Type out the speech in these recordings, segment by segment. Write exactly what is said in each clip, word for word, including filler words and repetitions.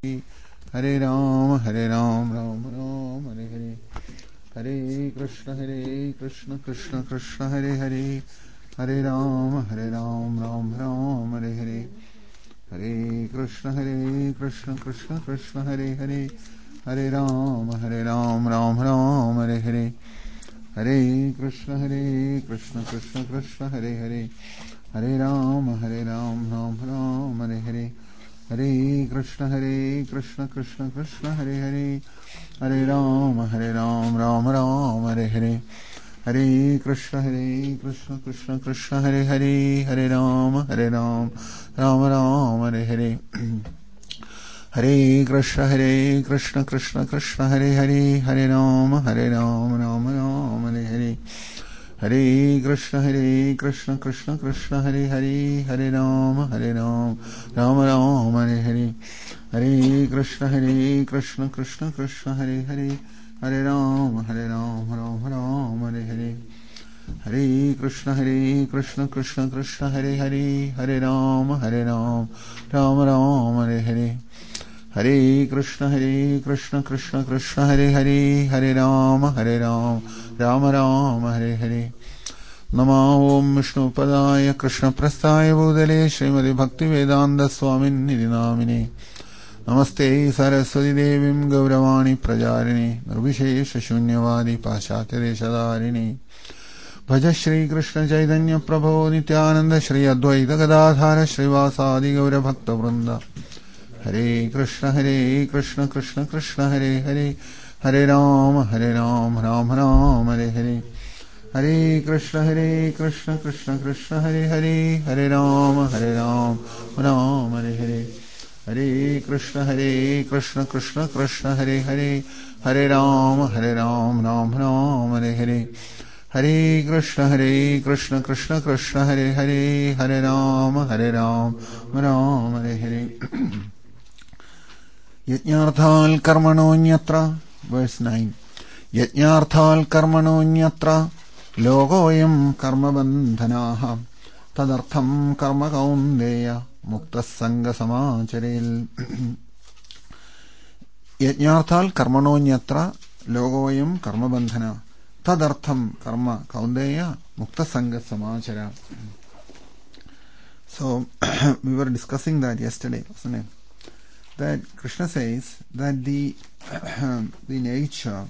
Hare Ram, Hare Ram, Ram Ram, Hare Hare. Hare Krishna, Hare Krishna, Krishna Krishna, Hare Hare. Hare Ram, Hare Ram, Ram Ram, Hare Hare. Hare Krishna, Hare Krishna, Krishna Krishna, Hare Hare. Hare Ram, Hare Ram, Ram Ram, Hare Hare. Hare Krishna, Hare Krishna, Krishna Krishna, Hare Hare. Hare Ram, Hare Ram, Ram Ram, Hare Hare. Hare Krishna, Hare Krishna, Krishna Krishna, Hare Hare. Hare Ram, Hare Ram, Ram Ram, Hare Hare. Hare Krishna, Hare Krishna, Krishna Krishna, Hare Hare. Hare Ram, Hare Ram, Ram Ram, Hare Hare. Hare Krishna, Hare Krishna, Krishna Krishna, Hare Hare. Hare Ram, Hare Ram, Ram Ram, Hare Hare. Hare Krishna, Hare Krishna, Krishna Krishna, Hare Hare. Hare Ram, Hare Ram, Ram Ram, Hare Hare. Hare Krishna, Hare Krishna, Krishna Krishna, Hare Hare. Hare Ram, Hare Ram, Ram Ram, Hare Hare. Hare Krishna, Hare Krishna, Krishna Krishna, Hare Hare. Hare Ram, Hare Ram, Ram Ram, Hare Hare. Hare Krishna, Hare Krishna, Krishna Krishna, Hare Hare. Hare Ram, Hare Ram, Ram Ram, Hare Hare. Namo Om Vishnu Padaya Krishna Prasthaya Bhudale Srimati Bhaktivedanta Swamin Nidinamine. Namaste Saraswati Devim Gauravani Prajarini Nirvishesha Shunyavadi Paschatya Deshadarini. Bhaja Shri Krishna Chaitanya Prabhu Nityananda Shri Advaita Gadadhara Srivasadi Gaura Bhakta Vrinda. Hare Krishna, Hare Krishna, Krishna Krishna, Hare Hare. Hare Ram, Hare Ram, Ram Ram, Hare Hare. Hare Krishna, Hare Krishna, Krishna Krishna, Hare Hare. Hare Ram, Hare Ram, Ram Hare Hare. Hare Krishna, Hare Krishna, Krishna Krishna, Hare Hare. Hare Ram, Hare Ram, Ram Ram, Hare Hare. Hare Krishna, Hare Krishna, Krishna Krishna, Hare Hare. Hare Ram, Hare Ram, Ram Hare Hare. Yajñarthal karmanonyatra, verse nine. Yajñarthal karmanonyatra, logoyam karma bandhanaha, tadartham karma kaundeya, mukta sanga samacharil. Yajñarthal karmanonyatra, logoyam karma bandhana, tadartham karma kaundeya, mukta sanga samachara. So, we were discussing that yesterday, wasn't it? That Krishna says that the the nature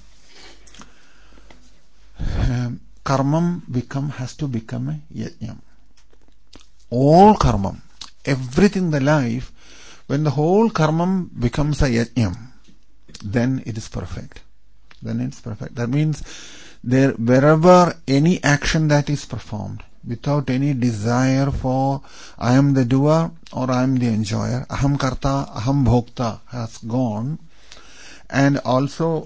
um, karmam become has to become a yajnam. All karmam, everything in the life, when the whole karmam becomes a yajnam, then it is perfect. Then it's perfect. That means there wherever any action that is performed without any desire for I am the doer or I am the enjoyer, aham karta, aham bhokta has gone, and also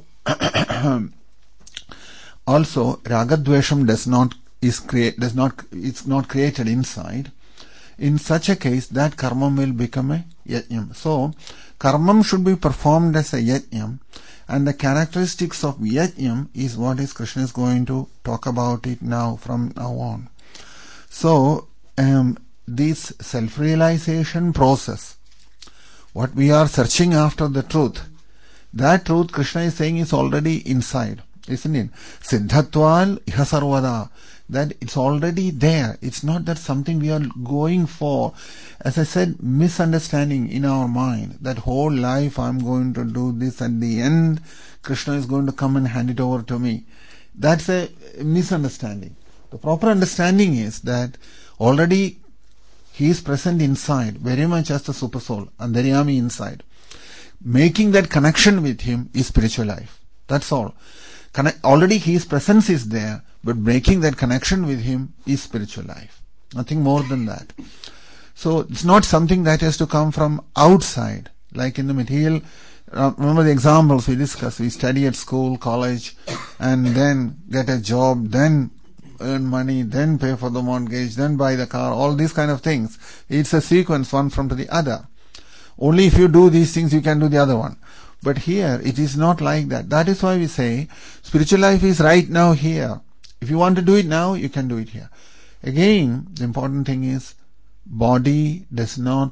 also ragadvesham does not is create does not it's not created inside. In such a case, that karmam will become a yajnam. So karmam should be performed as a yajnam, and the characteristics of yajnam is what is Krishna is going to talk about it now from now on. So, um, this self-realization process, what we are searching after the truth, that truth Krishna is saying is already inside, isn't it? Siddhatval iha sarvada, that it's already there. It's not that something we are going for. As I said, misunderstanding in our mind, that whole life I'm going to do this, at the end Krishna is going to come and hand it over to me. That's a misunderstanding. The proper understanding is that already he is present inside, very much as the super soul, Antaryami inside. Making that connection with him is spiritual life. That's all. Connect, already his presence is there, but breaking that connection with him is spiritual life. Nothing more than that. So it's not something that has to come from outside, like in the material. Uh, remember the examples we discussed. We study at school, college, and then get a job, then earn money, then pay for the mortgage, then buy the car, all these kind of things. It's a sequence, one from to the other. Only if you do these things, you can do the other one. But here, it is not like that. That is why we say, spiritual life is right now here. If you want to do it now, you can do it here. Again, the important thing is, body does not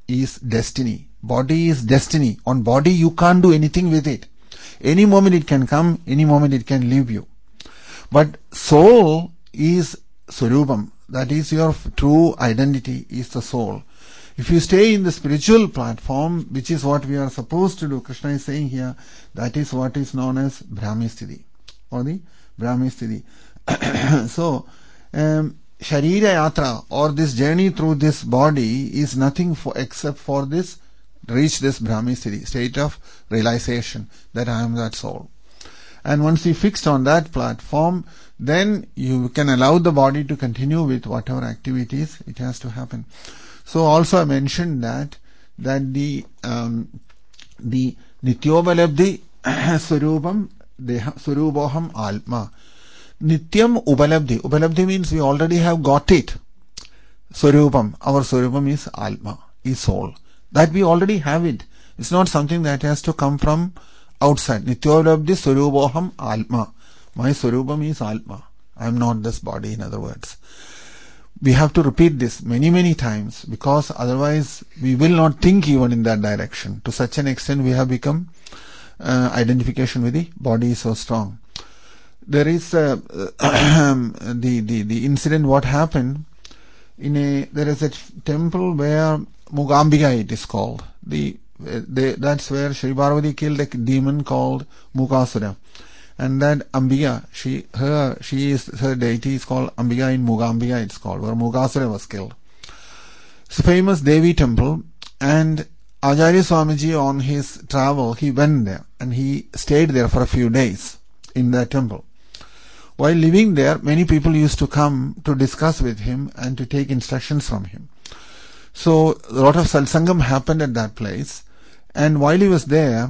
is destiny. Body is destiny. On body you can't do anything with it. Any moment it can come, any moment it can leave you. But soul is Swarupam. That is your true identity, is the soul. If you stay in the spiritual platform, which is what we are supposed to do, Krishna is saying here, that is what is known as Brahmisthiti, or the Brahmisthiti. So, um, Sharira Yatra, or this journey through this body, is nothing for except for this, reach this Brahmisthiti, state of realization that I am that soul. And once you fixed on that platform, then you can allow the body to continue with whatever activities it has to happen. So also I mentioned that that the um, the Nityobalabdhi Swarupam Deha Swarupoham Alma. Nityam Ubalabdhi. Ubalabdhi means we already have got it. Swarupam. Our Swarupam is Alma, is soul. That we already have it. It's not something that has to come from outside. Nityobalabdhi Swarupoham Alma. My Swarupam is Alma. I am not this body, in other words. We have to repeat this many, many times, because otherwise we will not think even in that direction. To such an extent we have become, uh, identification with the body is so strong. There is uh, the, the, the incident what happened in a, there is a temple where Mugambika it is called. The, they, that's where Shri Parvati killed a demon called Mukasura. And that Ambika, she, her, she is, her deity is called Ambika in Mugambika it's called, where Mugasura was killed. It's a famous Devi temple, and Acharya Swamiji on his travel, he went there, and he stayed there for a few days in that temple. While living there, many people used to come to discuss with him and to take instructions from him. So, a lot of satsangam happened at that place, and while he was there,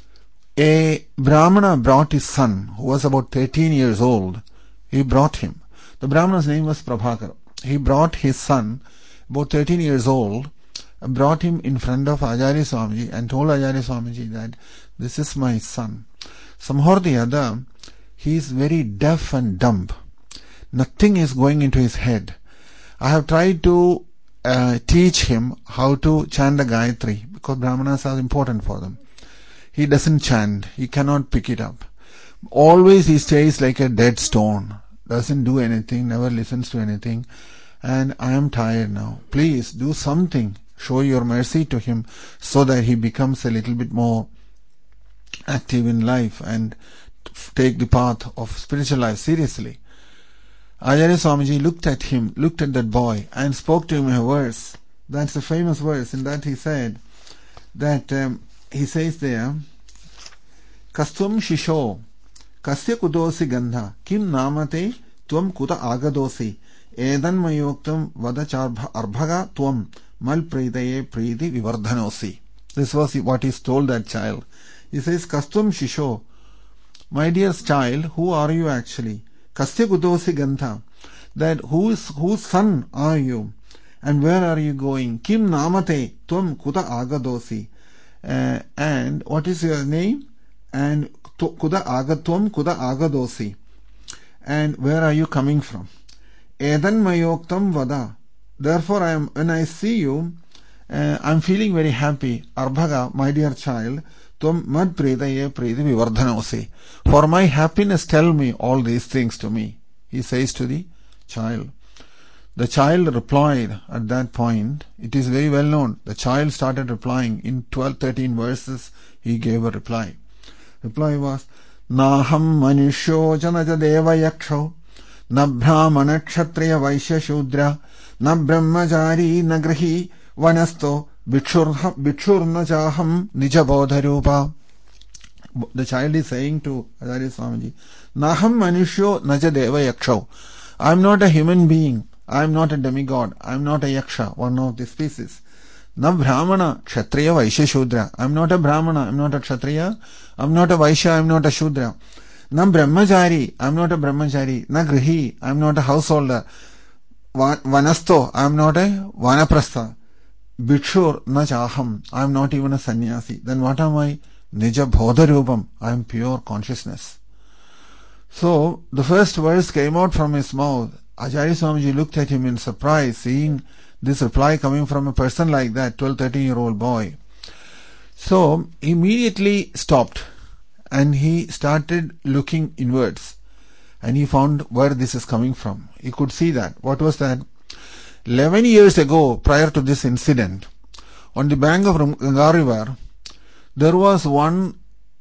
a Brahmana brought his son, who was about thirteen years old. He brought him. The Brahmana's name was Prabhakar. He brought his son, about thirteen years old, and brought him in front of Acharya Swamiji and told Acharya Swamiji that this is my son. Somehow or the other, he is very deaf and dumb. Nothing is going into his head. I have tried to uh, teach him how to chant the Gayatri, because Brahmanas are important for them. He doesn't chant. He cannot pick it up. Always he stays like a dead stone. Doesn't do anything, never listens to anything. And I am tired now. Please do something. Show your mercy to him so that he becomes a little bit more active in life and take the path of spiritual life seriously. Acharya Swamiji looked at him, looked at that boy and spoke to him a verse. That's a famous verse. In that he said that... Um, He says there, Kastvam Shisho, Kasya Kudosi Gandha, Kim Namate, Tvam Kuta Agadosi, Edan Mayoktam Vadacharbha Arbhaga Tvam, Mal Predaye Pridi Vivardhanosi. This was what he told that child. He says, Kastvam Shisho, my dear child, who are you actually? Kasya Kudosi Gandha, that who is, whose son are you? And where are you going? Kim Namate, Tvam Kuta Agadosi. Uh, and what is your name? And kuda agatvam kuda agadosi. And where are you coming from? Edan mayoktam vada. Therefore, I am when I see you, uh, I am feeling very happy. Arbhaga, my dear child, tvam mad predaye predi vivardhanosi. For my happiness, tell me all these things to me. He says to the child. The child replied at that point. It is very well known. The child started replying. In twelve, thirteen verses, he gave a reply. Reply was, Naham manishyo janaja deva yaksho, na brahmana kshatriya vaishya shudra, na brahmachari na grahi vanasto bhikshurna chaham nija bodharupa. The child is saying to Acharya Swamiji, Naham manishyo naja deva yaksho. I am not a human being. I am not a demigod. I am not a yaksha, one of the species. Na brahmana, kshatriya, vaishya, shudra. I am not a brahmana. I am not a kshatriya. I am not a vaishya. I am not a shudra. Na brahmachari. I am not a brahmachari. Na grihi. I am not a householder. Vanasto. I am not a vanaprastha. Bhikshur na chaham. I am not even a sannyasi. Then what am I? Nija bodharupam. I am pure consciousness. So, the first verse came out from his mouth. Acharya Swamiji looked at him in surprise, seeing this reply coming from a person like that, twelve, thirteen year old boy. So immediately stopped and he started looking inwards and he found where this is coming from. He could see that. What was that? eleven years ago, prior to this incident, on the bank of Ganga River, there was one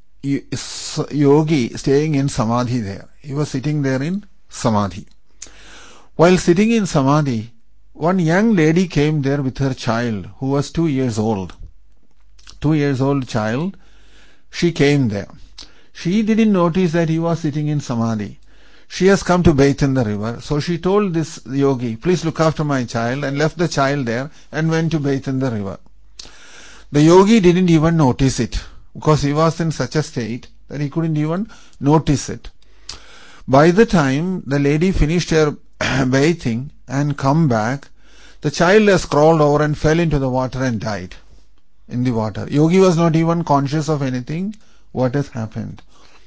yogi staying in Samadhi there. He was sitting there in Samadhi. While sitting in Samadhi, one young lady came there with her child who was two years old. Two years old child. She came there. She didn't notice that he was sitting in Samadhi. She has come to bathe in the river. So she told this yogi, please look after my child, and left the child there and went to bathe in the river. The yogi didn't even notice it because he was in such a state that he couldn't even notice it. By the time the lady finished her bathing and come back, the child has crawled over and fell into the water and died in the water. Yogi was not even conscious of anything, what has happened.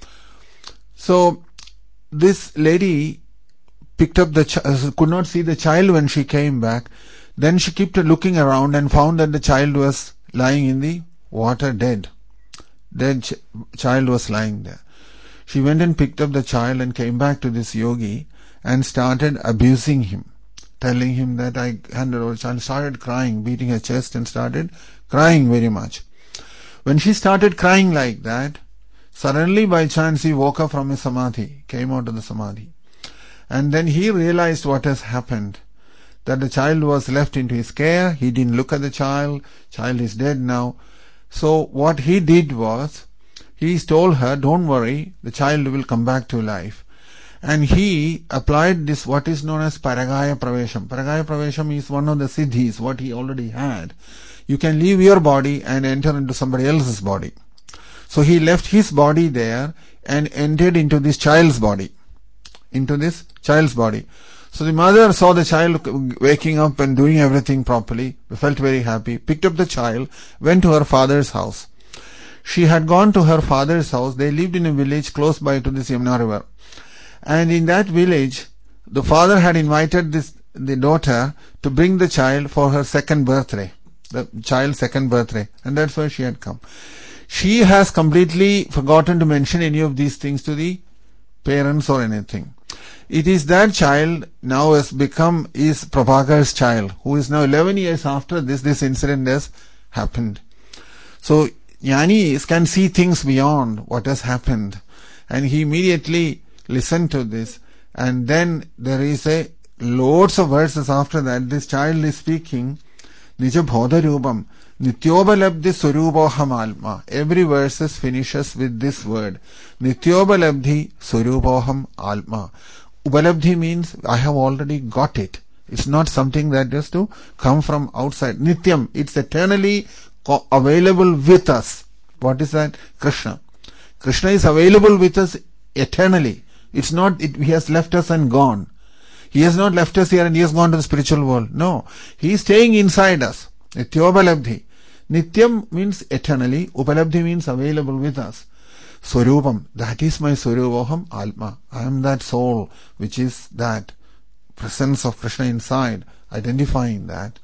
So this lady picked up the ch- could not see the child when she came back. Then she kept looking around and found that the child was lying in the water dead. Dead ch- child was lying there. She went and picked up the child and came back to this yogi and started abusing him, telling him that I handed over the child, started crying, beating her chest and started crying very much. When she started crying like that, suddenly by chance he woke up from his samadhi, came out of the samadhi. And then he realized what has happened, that the child was left into his care. He didn't look at the child. Child is dead now. So what he did was, he told her, don't worry, the child will come back to life. And he applied this, what is known as Paragaya Pravesham. Paragaya Pravesham is one of the siddhis, what he already had. You can leave your body and enter into somebody else's body. So he left his body there and entered into this child's body. Into this child's body. So the mother saw the child waking up and doing everything properly, felt very happy, picked up the child, went to her father's house. She had gone to her father's house. They lived in a village close by to this Yamuna river. And in that village, the father had invited this the daughter to bring the child for her second birthday. The child's second birthday. And that's why she had come. She has completely forgotten to mention any of these things to the parents or anything. It is that child now has become, is Prabhakar's child, who is now eleven years after this, this incident has happened. So, Jnanis can see things beyond what has happened. And he immediately listened to this. And then there is a loads of verses after that. This child is speaking, Nija Bodha Rupam, Nityobalabdhi Surupoham Alma. Every verse finishes with this word. Nityobalabdhi Surupoham Alma. Ubalabdhi means I have already got it. It's not something that has to come from outside. Nityam, it's eternally available with us. What is that? Krishna. Krishna is available with us eternally. It's not, it, he has left us and gone. He has not left us here and he has gone to the spiritual world. No. He is staying inside us. Nityopalabdhi. Nityam means eternally. Upalabdhi means available with us. Swarupam. That is my Swarupoham Alma. I am that soul which is that presence of Krishna inside. Identifying that.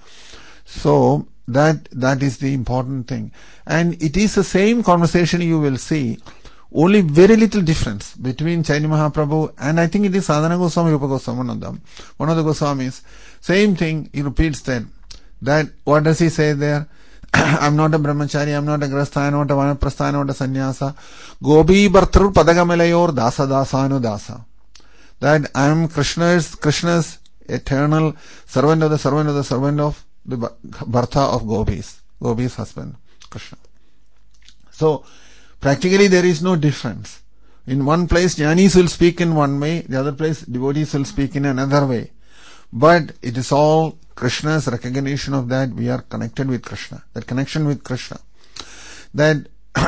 So, that that is the important thing. And it is the same conversation you will see. Only very little difference between Chaitanya Mahaprabhu and I think it is Sadhana Goswami, Rupa Goswami, one of them. One of the Goswamis. Same thing he repeats then. That, what does he say there? I am not a brahmachari, I am not a grastha, I am not a vanaprastha, I am not a sannyasa. Gopi Bhartru Padagamalayur Dasa Dasanu Dasa. That I am Krishna's, Krishna's eternal servant of the servant of the servant of the Bharta of Gopis. Gopis' husband, Krishna. So, practically there is no difference. In one place, Jnanis will speak in one way, the other place, devotees will speak in another way. But it is all Krishna's recognition of that we are connected with Krishna. That connection with Krishna. That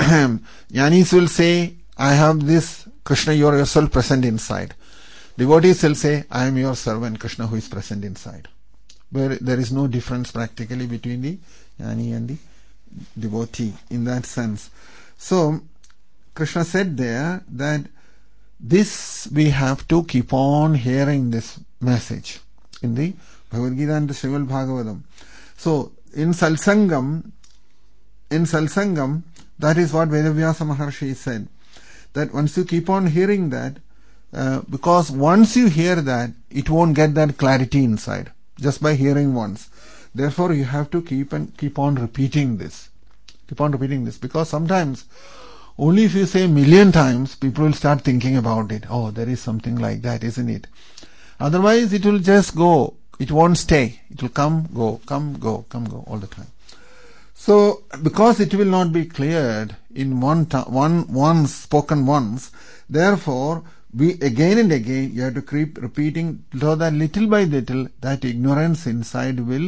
Jnanis will say, I have this, Krishna, you are yourself present inside. Devotees will say, I am your servant, Krishna, who is present inside. Where there is no difference practically between the Jnani and the devotee in that sense. So, Krishna said there that this we have to keep on hearing this message in the Bhagavad Gita and the Srimad Bhagavatam. So, in Salsangam, in Salsangam, that is what Vedavyasa Maharshi said. That once you keep on hearing that, uh, because once you hear that, it won't get that clarity inside, just by hearing once. Therefore, you have to keep and keep on repeating this. Keep on repeating this, because sometimes, only if you say a million times, people will start thinking about it. Oh, there is something like that, isn't it? Otherwise, it will just go. It won't stay. It will come, go, come, go, come, go all the time. So, because it will not be cleared in one time, one once spoken once, therefore, we again and again you have to keep repeating, so that little by little that ignorance inside will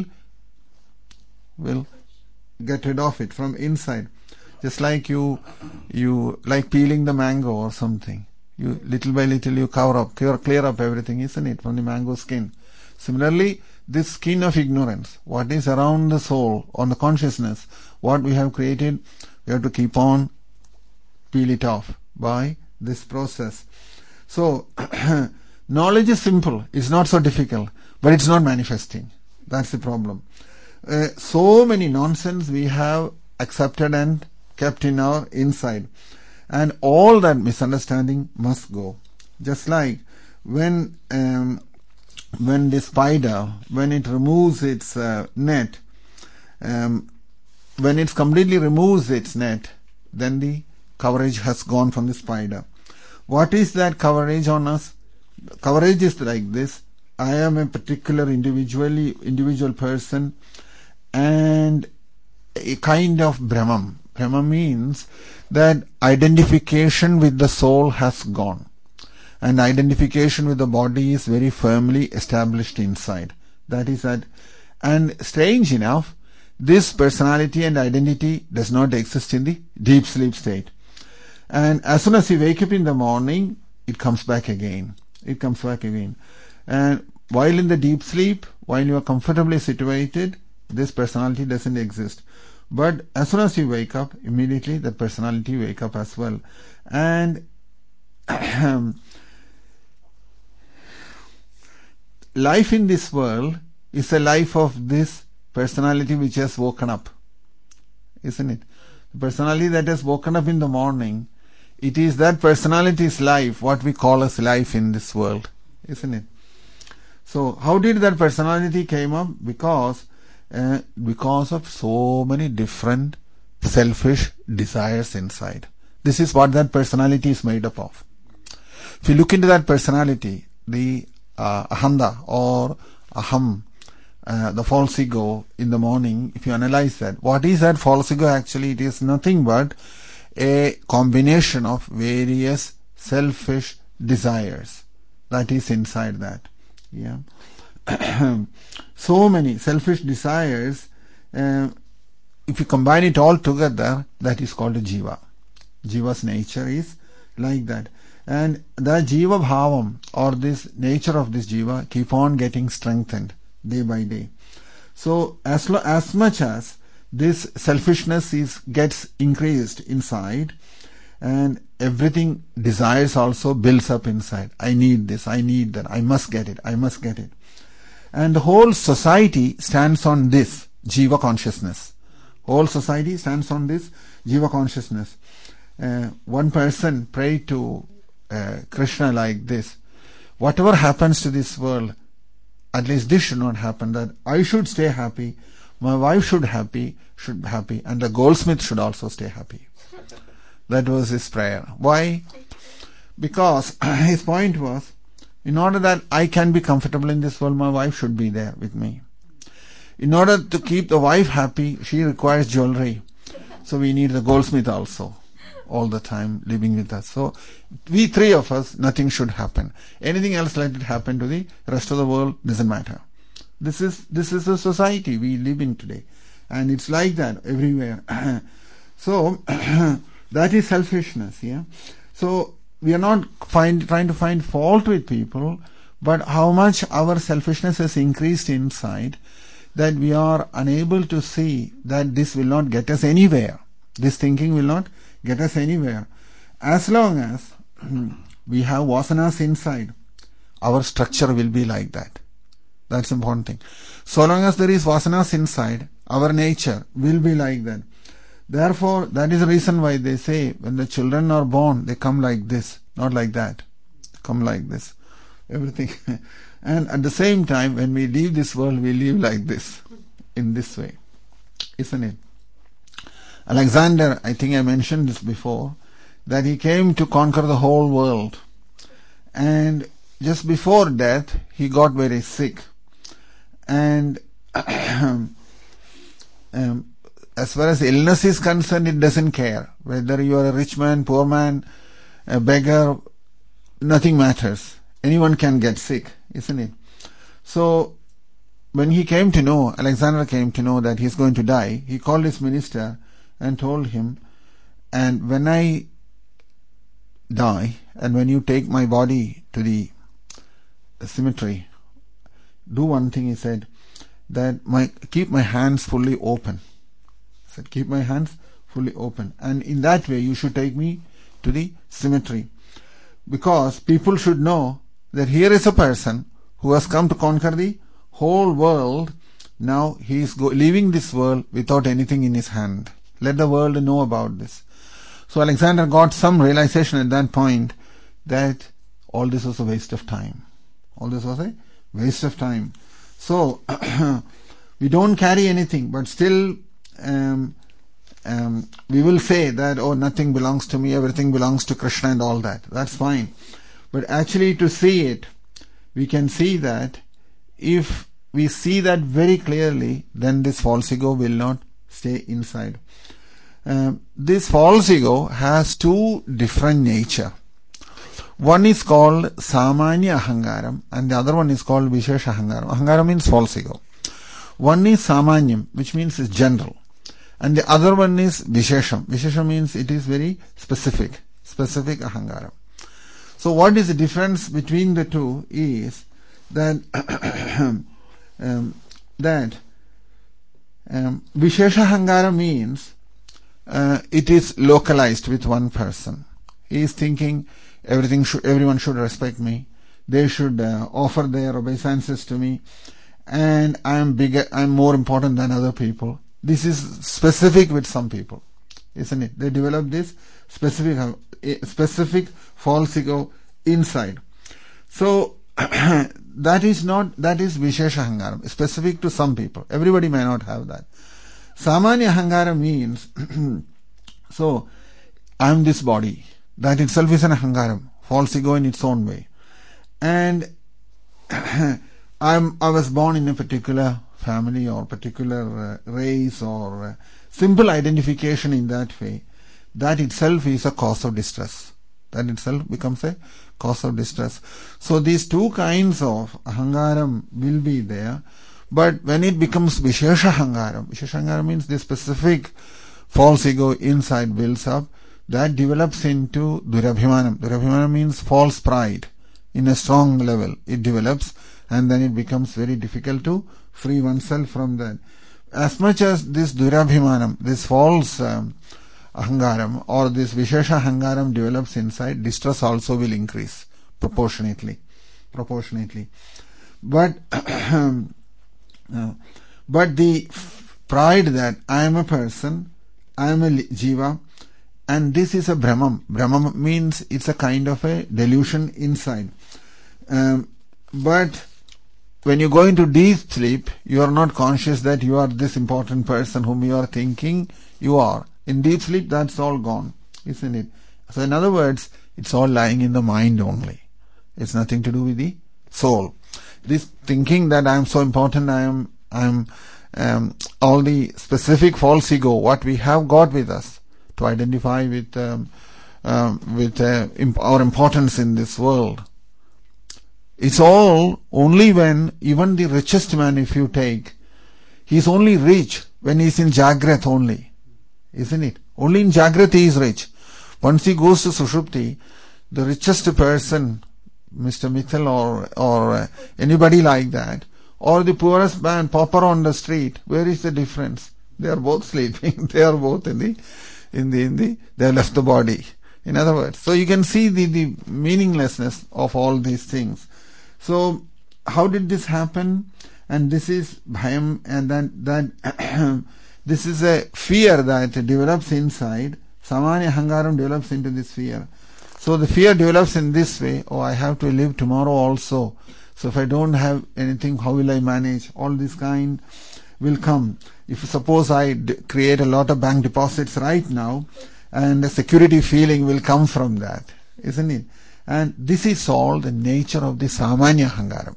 will get rid of it from inside. Just like you, you like peeling the mango or something. You little by little you cover up, clear, clear up everything, isn't it, from the mango skin. Similarly, this skin of ignorance, what is around the soul, on the consciousness, what we have created, we have to keep on peel it off by this process. So, knowledge is simple, it's not so difficult, but it's not manifesting. That's the problem. Uh, so many nonsense we have accepted and kept in our inside. And all that misunderstanding must go. Just like when um, when the spider, when it removes its uh, net, um, when it completely removes its net, then the coverage has gone from the spider. What is that coverage on us? Coverage is like this. I am a particular individually individual person, and a kind of Brahman. Brahman means that identification with the soul has gone, and identification with the body is very firmly established inside. That is that. And strange enough, this personality and identity does not exist in the deep sleep state. And as soon as you wake up in the morning, it comes back again. It comes back again. And while in the deep sleep, while you are comfortably situated, this personality doesn't exist. But as soon as you wake up, immediately that personality wake up as well. And life in this world is a life of this personality which has woken up, isn't it? The personality that has woken up in the morning, it is that personality's life, what we call as life in this world, isn't it? So how did that personality came up? Because uh, because of so many different selfish desires inside. This is what that personality is made up of. If you look into that personality, the uh, ahanda or aham, uh, the false ego in the morning, if you analyze that, what is that false ego actually? It is nothing but a combination of various selfish desires that is inside that. Yeah. So many selfish desires, uh, if you combine it all together, that is called a jiva. Jiva's nature is like that. And the jiva bhavam, or this nature of this jiva, keep on getting strengthened day by day. So as, lo- as much as this selfishness is gets increased inside, and everything desires also builds up inside. I need this, I need that, I must get it, I must get it. And the whole society stands on this jiva consciousness. Whole society stands on this jiva consciousness. Uh, one person prayed to uh, Krishna like this: whatever happens to this world, at least this should not happen, that I should stay happy, my wife should happy, should be happy, and the goldsmith should also stay happy. That was his prayer. Why? Because his point was, in order that I can be comfortable in this world, my wife should be there with me. In order to keep the wife happy, she requires jewelry. So we need the goldsmith also, all the time living with us. So we three of us, nothing should happen. Anything else, let it happen to the rest of the world, doesn't matter. This is this is the society we live in today. And it's like that everywhere. So that is selfishness, yeah. So we are not find, trying to find fault with people, but how much our selfishness has increased inside, that we are unable to see that this will not get us anywhere. This thinking will not get us anywhere. As long as we have vasanas inside, our structure will be like that. That's the important thing. So long as there is vasanas inside, our nature will be like that. Therefore, that is the reason why they say when the children are born, they come like this, not like that. Come like this. Everything. And at the same time, when we leave this world, we live like this, in this way. Isn't it? Alexander, I think I mentioned this before, that he came to conquer the whole world. And just before death, he got very sick. And um, as far as illness is concerned, it doesn't care. Whether you are a rich man, poor man, a beggar, nothing matters. Anyone can get sick, isn't it? So, when he came to know, Alexander came to know that he's going to die, he called his minister and told him, and when I die, and when you take my body to the cemetery, do one thing, he said, that my keep my hands fully open. He said, keep my hands fully open. And in that way, you should take me to the cemetery. Because people should know that here is a person who has come to conquer the whole world. Now he is go- leaving this world without anything in his hand. Let the world know about this. So Alexander got some realization at that point that all this was a waste of time. All this was a waste of time. So we don't carry anything, but still um, um, we will say that, oh, nothing belongs to me, everything belongs to Krishna and all that. That's fine. But actually to see it, we can see that if we see that very clearly, then this false ego will not stay inside. Um, this false ego has two different nature. One is called Samanya Ahangaram and the other one is called Vishesha Ahangaram. Ahangaram means false ego. One is Samanyam, which means it's general. And the other one is Vishesham. Vishesham means it is very specific. Specific Ahangaram. So what is the difference between the two is that um, that um, Vishesha Ahangaram means uh, it is localized with one person. He is thinking everything should, everyone should respect me. They should uh, offer their obeisances to me, and I am bigger. I am more important than other people. This is specific with some people, isn't it? They develop this specific uh, specific false ego inside. So that is not that is Vishesha Ahangaram, specific to some people. Everybody may not have that. Samanya Ahangaram means so I am this body. That itself is an Ahangaram, false ego in its own way. And I'm, I was born in a particular family or particular uh, race or uh, simple identification in that way. That itself is a cause of distress. That itself becomes a cause of distress. So these two kinds of Ahangaram will be there. But when it becomes Vishesha Ahangaram, Vishesha Ahangaram means the specific false ego inside builds up. That develops into Durabhimanam. Durabhimanam means false pride. In a strong level, it develops and then it becomes very difficult to free oneself from that. As much as this Durabhimanam, this false um, Ahangaram or this Vishesha Ahangaram develops inside, distress also will increase proportionately. Proportionately. But, uh, but the f- pride that I am a person, I am a jiva, and this is a Brahman. Brahman means it's a kind of a delusion inside. Um, but when you go into deep sleep, you are not conscious that you are this important person whom you are thinking you are. In deep sleep, that's all gone, isn't it? So in other words, it's all lying in the mind only. It's nothing to do with the soul. This thinking that I am so important, I am, I am, um, all the specific false ego, what we have got with us, to identify with um, um, with uh, imp- our importance in this world. It's all only when even the richest man, if you take, he's only rich when he's in Jagrat only, isn't it? Only in Jagrat he is rich. Once he goes to Sushupti, the richest person, Mister Mittal or or uh, anybody like that, or the poorest man, pauper on the street, where is the difference? They are both sleeping. They are both in the In the, in the, they have left the body. In other words, so you can see the, the meaninglessness of all these things. So, how did this happen? And this is bhayam, and then that this is a fear that develops inside. Samanya hangaram develops into this fear. So the fear develops in this way. Oh, I have to live tomorrow also. So if I don't have anything, how will I manage? All this kind will come. If suppose I d- create a lot of bank deposits right now, and a security feeling will come from that, isn't it? And this is all the nature of the Samanya Hangaram.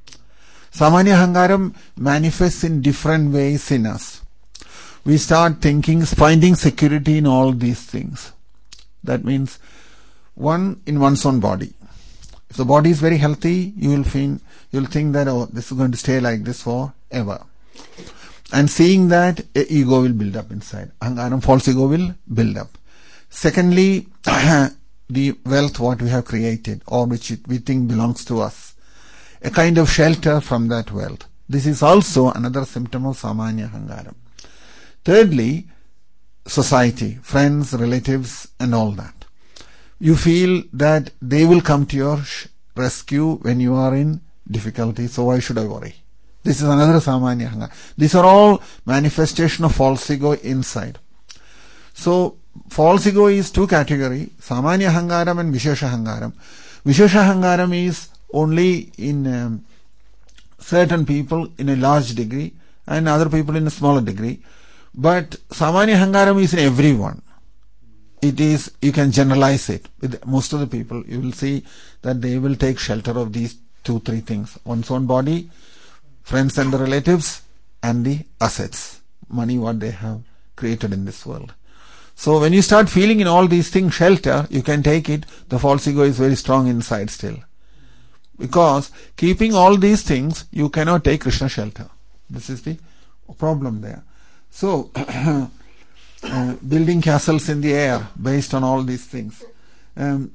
Samanya Hangaram manifests in different ways in us. We start thinking, finding security in all these things. That means, one, in one's own body. If the body is very healthy, you will feel, you'll think that, oh, this is going to stay like this forever. And seeing that, a ego will build up inside. Hangaram, false ego will build up. Secondly, the wealth what we have created, or which it, we think belongs to us. A kind of shelter from that wealth. This is also another symptom of Samanya Hangaram. Thirdly, society, friends, relatives, and all that. You feel that they will come to your rescue when you are in difficulty, so why should I worry? This is another Samanya Hangaram. These are all manifestation of false ego inside. So, false ego is two categories, Samanya Hangaram and Vishesha Hangaram. Vishesha Hangaram is only in um, certain people in a large degree and other people in a smaller degree. But Samanya Hangaram is in everyone. It is, you can generalize it. With most of the people, you will see that they will take shelter of these two, three things. One's own body, friends and the relatives, and the assets, money what they have created in this world. So when you start feeling in all these things shelter, you can take it, the false ego is very strong inside still. Because keeping all these things, you cannot take Krishna shelter. This is the problem there. So, uh, building castles in the air based on all these things. Um,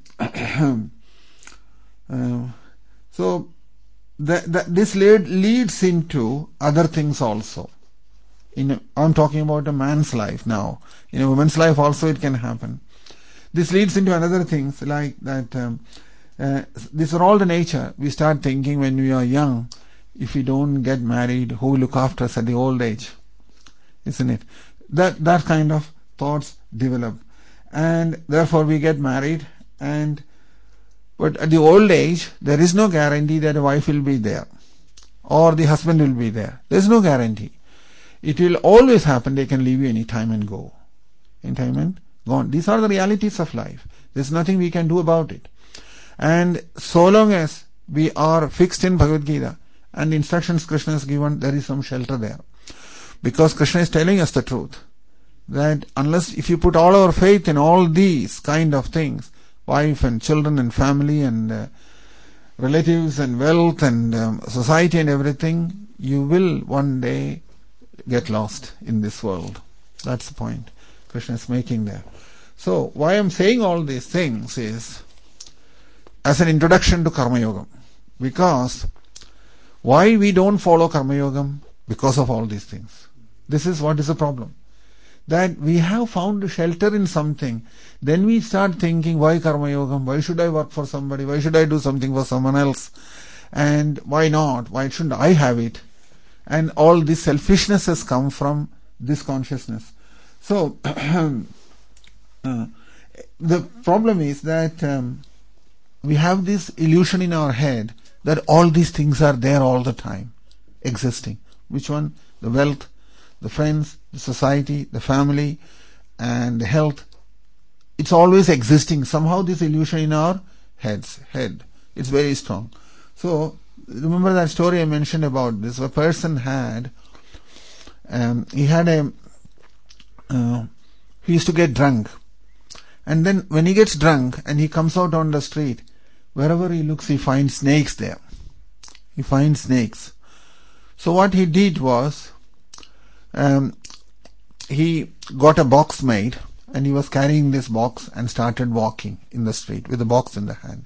uh, so, the, the, this lead, leads into other things also. In a, I'm talking about a man's life now. In a woman's life also it can happen. This leads into another things like that. Um, uh, these are all the nature. We start thinking when we are young, if we don't get married, who will look after us at the old age? Isn't it? That that kind of thoughts develop, and therefore we get married. And but at the old age, there is no guarantee that a wife will be there, or the husband will be there. There is no guarantee. It will always happen. They can leave you any time and go, in time and gone. These are the realities of life. There is nothing we can do about it. And so long as we are fixed in Bhagavad Gita and the instructions Krishna has given, there is some shelter there. Because Krishna is telling us the truth, that unless, if you put all our faith in all these kind of things, wife and children and family and uh, relatives and wealth and um, society and everything, you will one day get lost in this world. That's the point Krishna is making there. So, why I'm saying all these things is as an introduction to Karma Yoga. Because why we don't follow Karma Yoga? Because of all these things. This is what is the problem. That we have found shelter in something. Then we start thinking, why Karma Yoga? Why should I work for somebody? Why should I do something for someone else? And why not? Why shouldn't I have it? And all this selfishness has come from this consciousness. So, uh, the problem is that um, we have this illusion in our head that all these things are there all the time, existing. Which one? The wealth, the friends, the society, the family, and the health. It's always existing. Somehow this illusion in our heads, head, it's very strong. So, remember that story I mentioned about this? A person had, um, he had a, uh, he used to get drunk. And then when he gets drunk and he comes out on the street, wherever he looks, he finds snakes there. He finds snakes. So what he did was, um, he got a box made and he was carrying this box and started walking in the street with the box in the hand.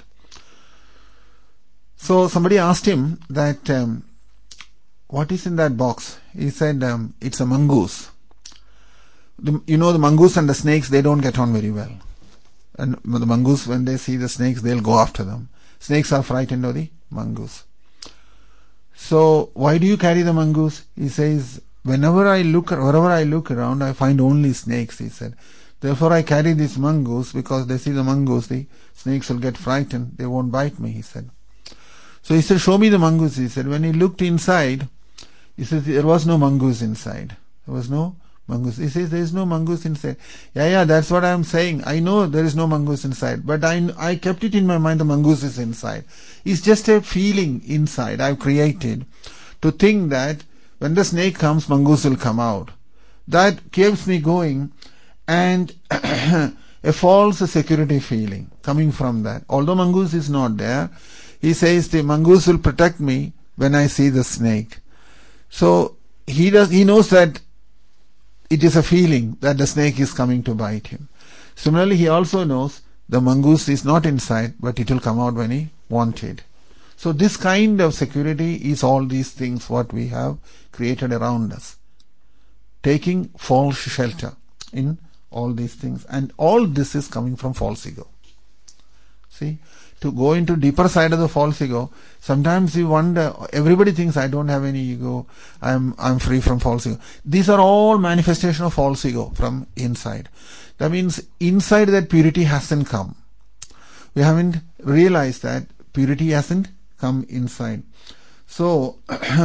So somebody asked him that, um, what is in that box? He said, um, it's a mongoose. The, you know, the mongoose and the snakes, they don't get on very well. And the mongoose, when they see the snakes, they'll go after them. Snakes are frightened of the mongoose. So why do you carry the mongoose? He says, whenever I look, wherever I look around, I find only snakes, he said. Therefore I carry this mongoose, because they see the mongoose, the snakes will get frightened, they won't bite me, he said. So he said, show me the mongoose, he said. When he looked inside, he said, there was no mongoose inside. There was no mongoose. He says, there is no mongoose inside. Yeah, yeah, that's what I am saying. I know there is no mongoose inside, but I, I kept it in my mind, the mongoose is inside. It's just a feeling inside I've created to think that when the snake comes, mongoose will come out. That keeps me going, and a false security feeling coming from that. Although mongoose is not there, he says the mongoose will protect me when I see the snake. So he does. He knows that it is a feeling that the snake is coming to bite him. Similarly, he also knows the mongoose is not inside, but it will come out when he wanted. So this kind of security is all these things what we have created around us. Taking false shelter in all these things. And all this is coming from false ego. See, to go into deeper side of the false ego, sometimes you wonder, everybody thinks I don't have any ego, I'm I'm free from false ego. These are all manifestation of false ego from inside. That means inside that purity hasn't come. We haven't realized that purity hasn't come inside. So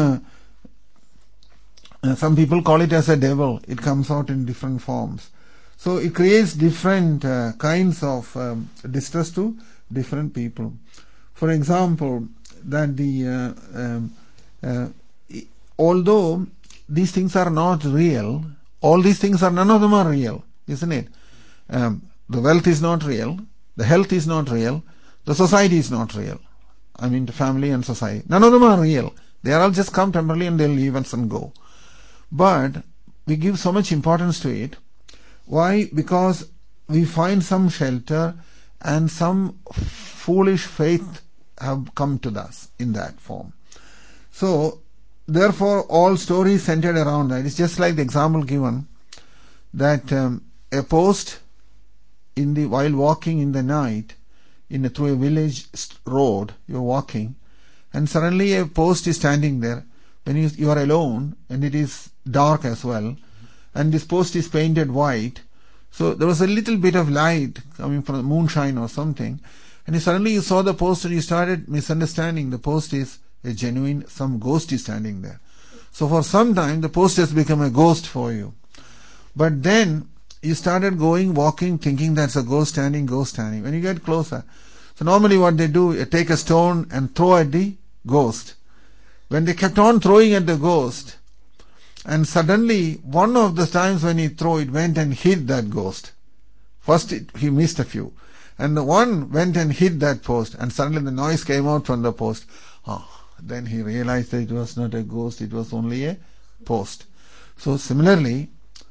some people call it as a devil. It comes out in different forms. So it creates different uh, kinds of um, distress to different people. For example, that the uh, um, uh, although these things are not real, all these things are, none of them are real, isn't it? Um, the wealth is not real, the health is not real, the society is not real. I mean, the family and society, none of them are real. They are all just come temporarily and they'll leave us and go. But we give so much importance to it. Why? Because we find some shelter and some foolish faith have come to us in that form. So, therefore, all stories centered around that. It's just like the example given that um, a post in the while walking in the night in a, through a village road, you're walking, and suddenly a post is standing there when you, you are alone, and it is dark as well, and this post is painted white. So there was a little bit of light coming from the moonshine or something, and you suddenly you saw the post and you started misunderstanding the post is a genuine, some ghost is standing there. So for some time the post has become a ghost for you. But then you started going, walking, thinking that's a ghost standing, ghost standing. When you get closer, so normally what they do, you take a stone and throw at the ghost. When they kept on throwing at the ghost, and suddenly, one of the times when he threw, it went and hit that ghost. First it, he missed a few. And the one went and hit that post. And suddenly the noise came out from the post. Oh, then he realized that it was not a ghost, it was only a post. So similarly,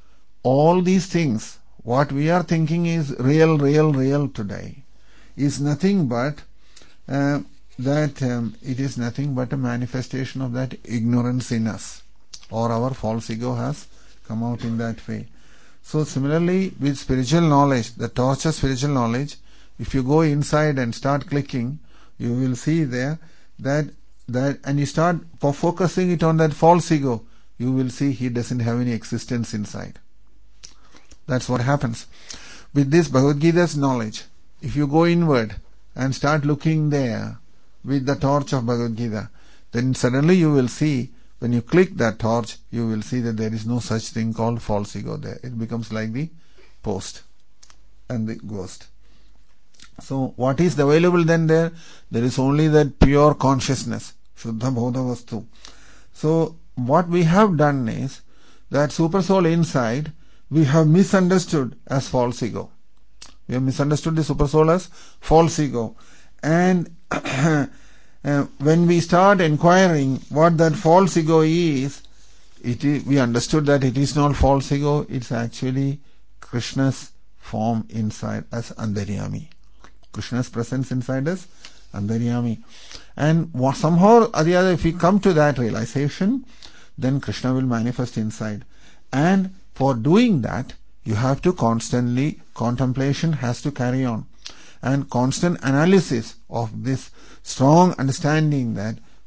all these things, what we are thinking is real, real, real today, is nothing but uh, that um, it is nothing but a manifestation of that ignorance in us. Or our false ego has come out in that way. So similarly with spiritual knowledge, the torch of spiritual knowledge, if you go inside and start clicking, you will see there that that and you start focusing it on that false ego, you will see he doesn't have any existence inside. That's what happens. With this Bhagavad Gita's knowledge, if you go inward and start looking there with the torch of Bhagavad Gita, then suddenly you will see, when you click that torch, you will see that there is no such thing called false ego there. It becomes like the post and the ghost. So what is available then there? There is only that pure consciousness, Shuddha Bodha Vastu. So what we have done is that super soul inside we have misunderstood as false ego. We have misunderstood the super soul as false ego. And Uh, when we start inquiring what that false ego is, it is, we understood that it is not false ego, it's actually Krishna's form inside as Antaryami. Krishna's presence inside us, Antaryami. And what, somehow or the other, if we come to that realization, then Krishna will manifest inside. And for doing that, you have to constantly, contemplation has to carry on. And constant analysis of this strong understanding that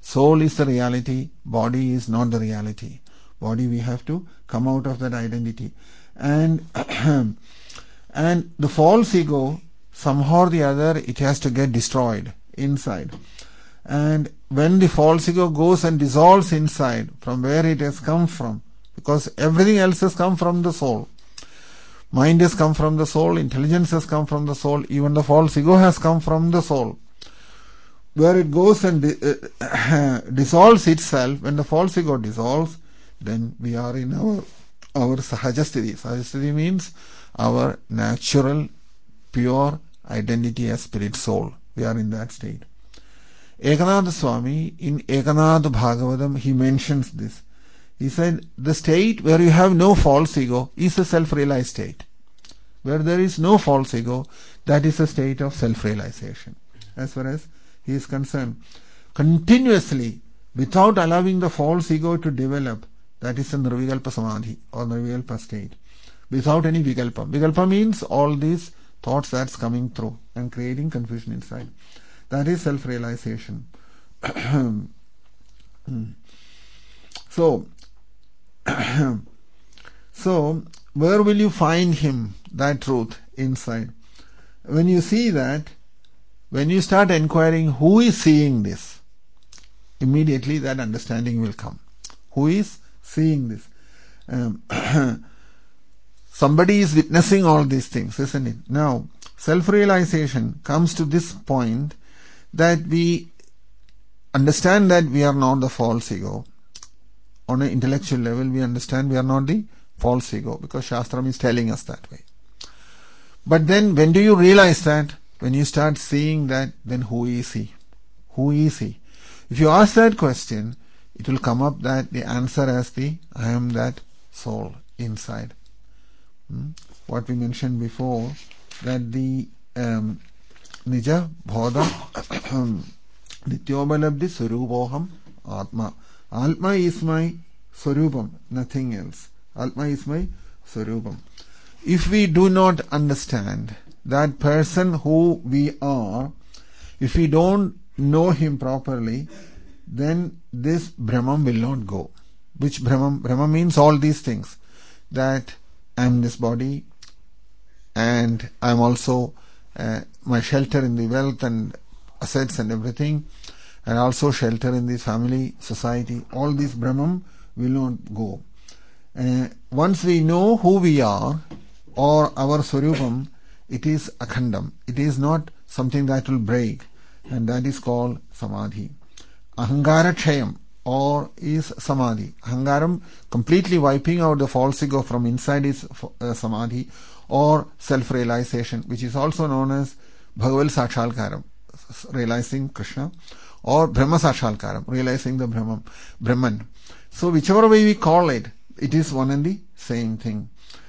Soul is the reality, body is not the reality. Body, we have to come out of that identity. And and the false ego, somehow or the other, it has to get destroyed inside. And when the false ego goes and dissolves inside, from where it has come from, because everything else has come from the soul. Mind has come from the soul, intelligence has come from the soul, even the false ego has come from the soul. Where it goes and uh, dissolves itself, when the false ego dissolves, then we are in our our sahajasthiti. Sahajasthiti means our natural, pure identity as spirit soul. We are in that state. Ekanath Swami, in Ekanath Bhagavatam, he mentions this. He said, the state where you have no false ego is a self-realized state. Where there is no false ego, that is a state of self-realization. As far as he is concerned, continuously, without allowing the false ego to develop, that is a Nirvikalpa Samadhi or Nirvikalpa state. Without any Vikalpa. Vikalpa means all these thoughts that's coming through and creating confusion inside. That is self-realization. so, so, where will you find him, that truth, inside? When you see that, when you start inquiring who is seeing this, immediately that understanding will come. Who is seeing this? Um, somebody is witnessing all these things, isn't it? Now, self-realization comes to this point that we understand that we are not the false ego. On an intellectual level, we understand we are not the false ego, because Shastram is telling us that way. But then, when do you realize that? When you start seeing that, then who is he? Who is he? If you ask that question, it will come up that the answer as the I am that soul inside. Hmm? What we mentioned before, that the um, Nija Bhoda Nityobalabdi Swarupoham Atma. Atma is my Swarupam, nothing else. Atma is my Swarupam. If we do not understand that person who we are, if we don't know him properly, then this Brahman will not go. Which Brahman? Brahman means all these things. That I am this body, and I am also uh, my shelter in the wealth and assets and everything, and also shelter in the family, society. All these Brahman will not go. Uh, once we know who we are, or our Swarupam, it is akhandam. It is not something that will break, and that is called samadhi. Ahangara kshayam, or is samadhi. Ahangaram, completely wiping out the false ego from inside, is uh, samadhi, or self-realization, which is also known as Bhagavat Sakshalkaram, realizing Krishna, or Brahma Sakshalkaram, realizing the Brahman. Brahman. So whichever way we call it, it is one and the same thing.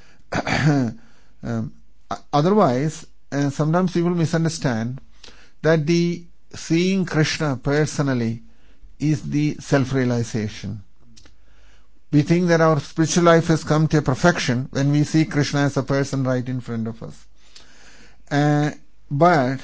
um, otherwise, uh, sometimes people misunderstand that the seeing Krishna personally is the self-realization. We think that our spiritual life has come to a perfection when we see Krishna as a person right in front of us. Uh, but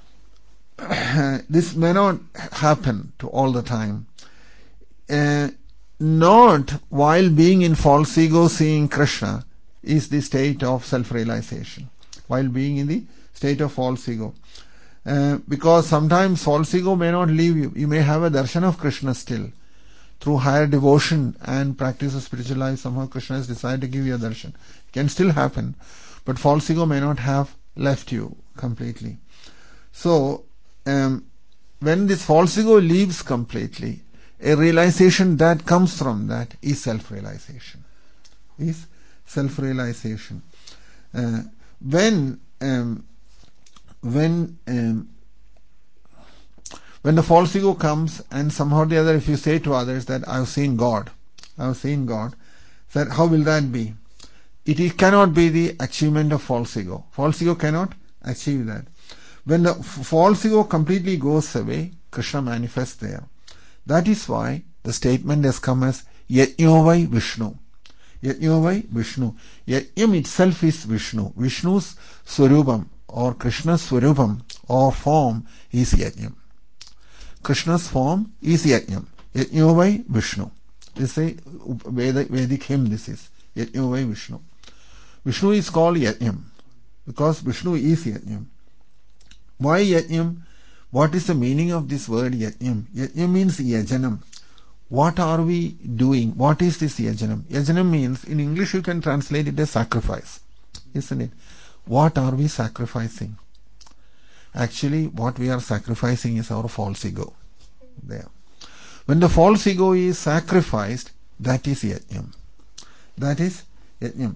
this may not happen to all the time. Uh, not while being in false ego seeing Krishna is the state of self-realization. While being in the state of false ego. Uh, because sometimes false ego may not leave you. You may have a darshan of Krishna still. Through higher devotion and practice of spiritual life, somehow Krishna has decided to give you a darshan. It can still happen. But false ego may not have left you completely. So, um, when this false ego leaves completely, a realization that comes from that is self-realization. Is self-realization. Uh, when um, when um, when the false ego comes, and somehow or the other, if you say to others that I have seen God, I have seen God, that how will that be? It, it cannot be the achievement of false ego. False ego cannot achieve that. When the false ego completely goes away, Krishna manifests there. That is why the statement has come as Yajñovai Vishnu. Yajñovai Vishnu. Yajñam itself is Vishnu. Vishnu's Swarupam or Krishna's Swarupam or form is Yajñam. Krishna's form is Yajnam. Yajno by Vishnu. This is a Vedic, Vedic hymn, this is. Yajno by Vishnu. Vishnu is called Yajnam because Vishnu is Yajnam. Why Yajnam? What is the meaning of this word Yajnam? Yajnam means Yajanam. What are we doing? What is this Yajanam? Yajanam means, in English you can translate it as sacrifice, isn't it? What are we sacrificing? Actually, what we are sacrificing is our false ego. There. When the false ego is sacrificed, that is Yajnam. That is Yajnam.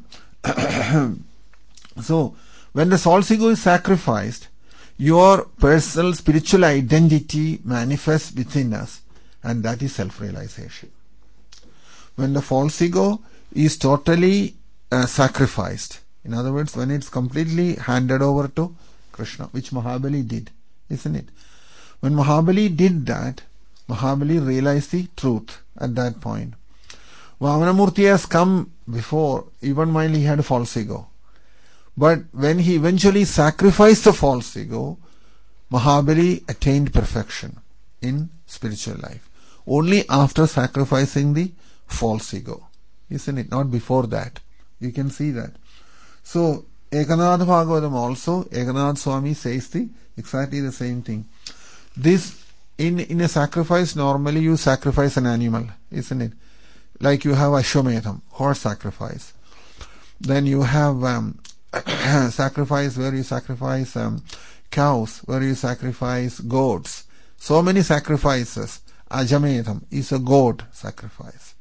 So, when the false ego is sacrificed, your personal spiritual identity manifests within us, and that is self-realization. When the false ego is totally uh, sacrificed, in other words, when it's completely handed over to Krishna, which Mahabali did, isn't it? When Mahabali did that, Mahabali realized the truth at that point. Vamanamurti has come before, even while he had a false ego. But when he eventually sacrificed the false ego, Mahabali attained perfection in spiritual life. Only after sacrificing the false ego. Isn't it? Not before that. You can see that. So, Ekanath Bhagavatam also, Ekanath Swami says the exactly the same thing. This, in, in a sacrifice, normally you sacrifice an animal, isn't it? Like you have Ashwamedham, horse sacrifice. Then you have um, sacrifice where you sacrifice um, cows, where you sacrifice goats. So many sacrifices. Ajamedham is a goat sacrifice.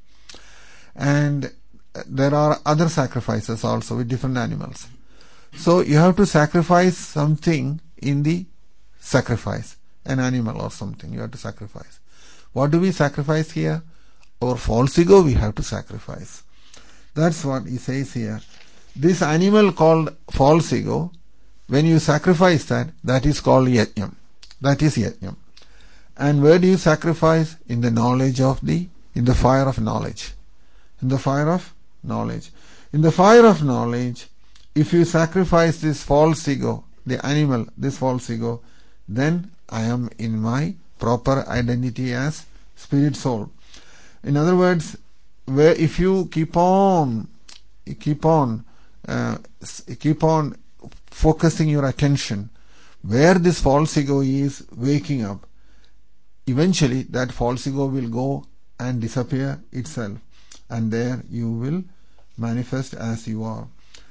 And there are other sacrifices also with different animals. So you have to sacrifice something in the sacrifice. An animal or something you have to sacrifice. What do we sacrifice here? Our false ego we have to sacrifice. That's what he says here. This animal called false ego, when you sacrifice that, that is called Yajnam. That is Yajnam. And where do you sacrifice? In the knowledge of the, in the fire of knowledge. In the fire of knowledge. In the fire of knowledge, if you sacrifice this false ego, the animal, this false ego, then I am in my proper identity as spirit soul. In other words, where if you keep on, keep on, uh, keep on focusing your attention where this false ego is waking up, eventually that false ego will go and disappear itself, and there you will manifest as you are.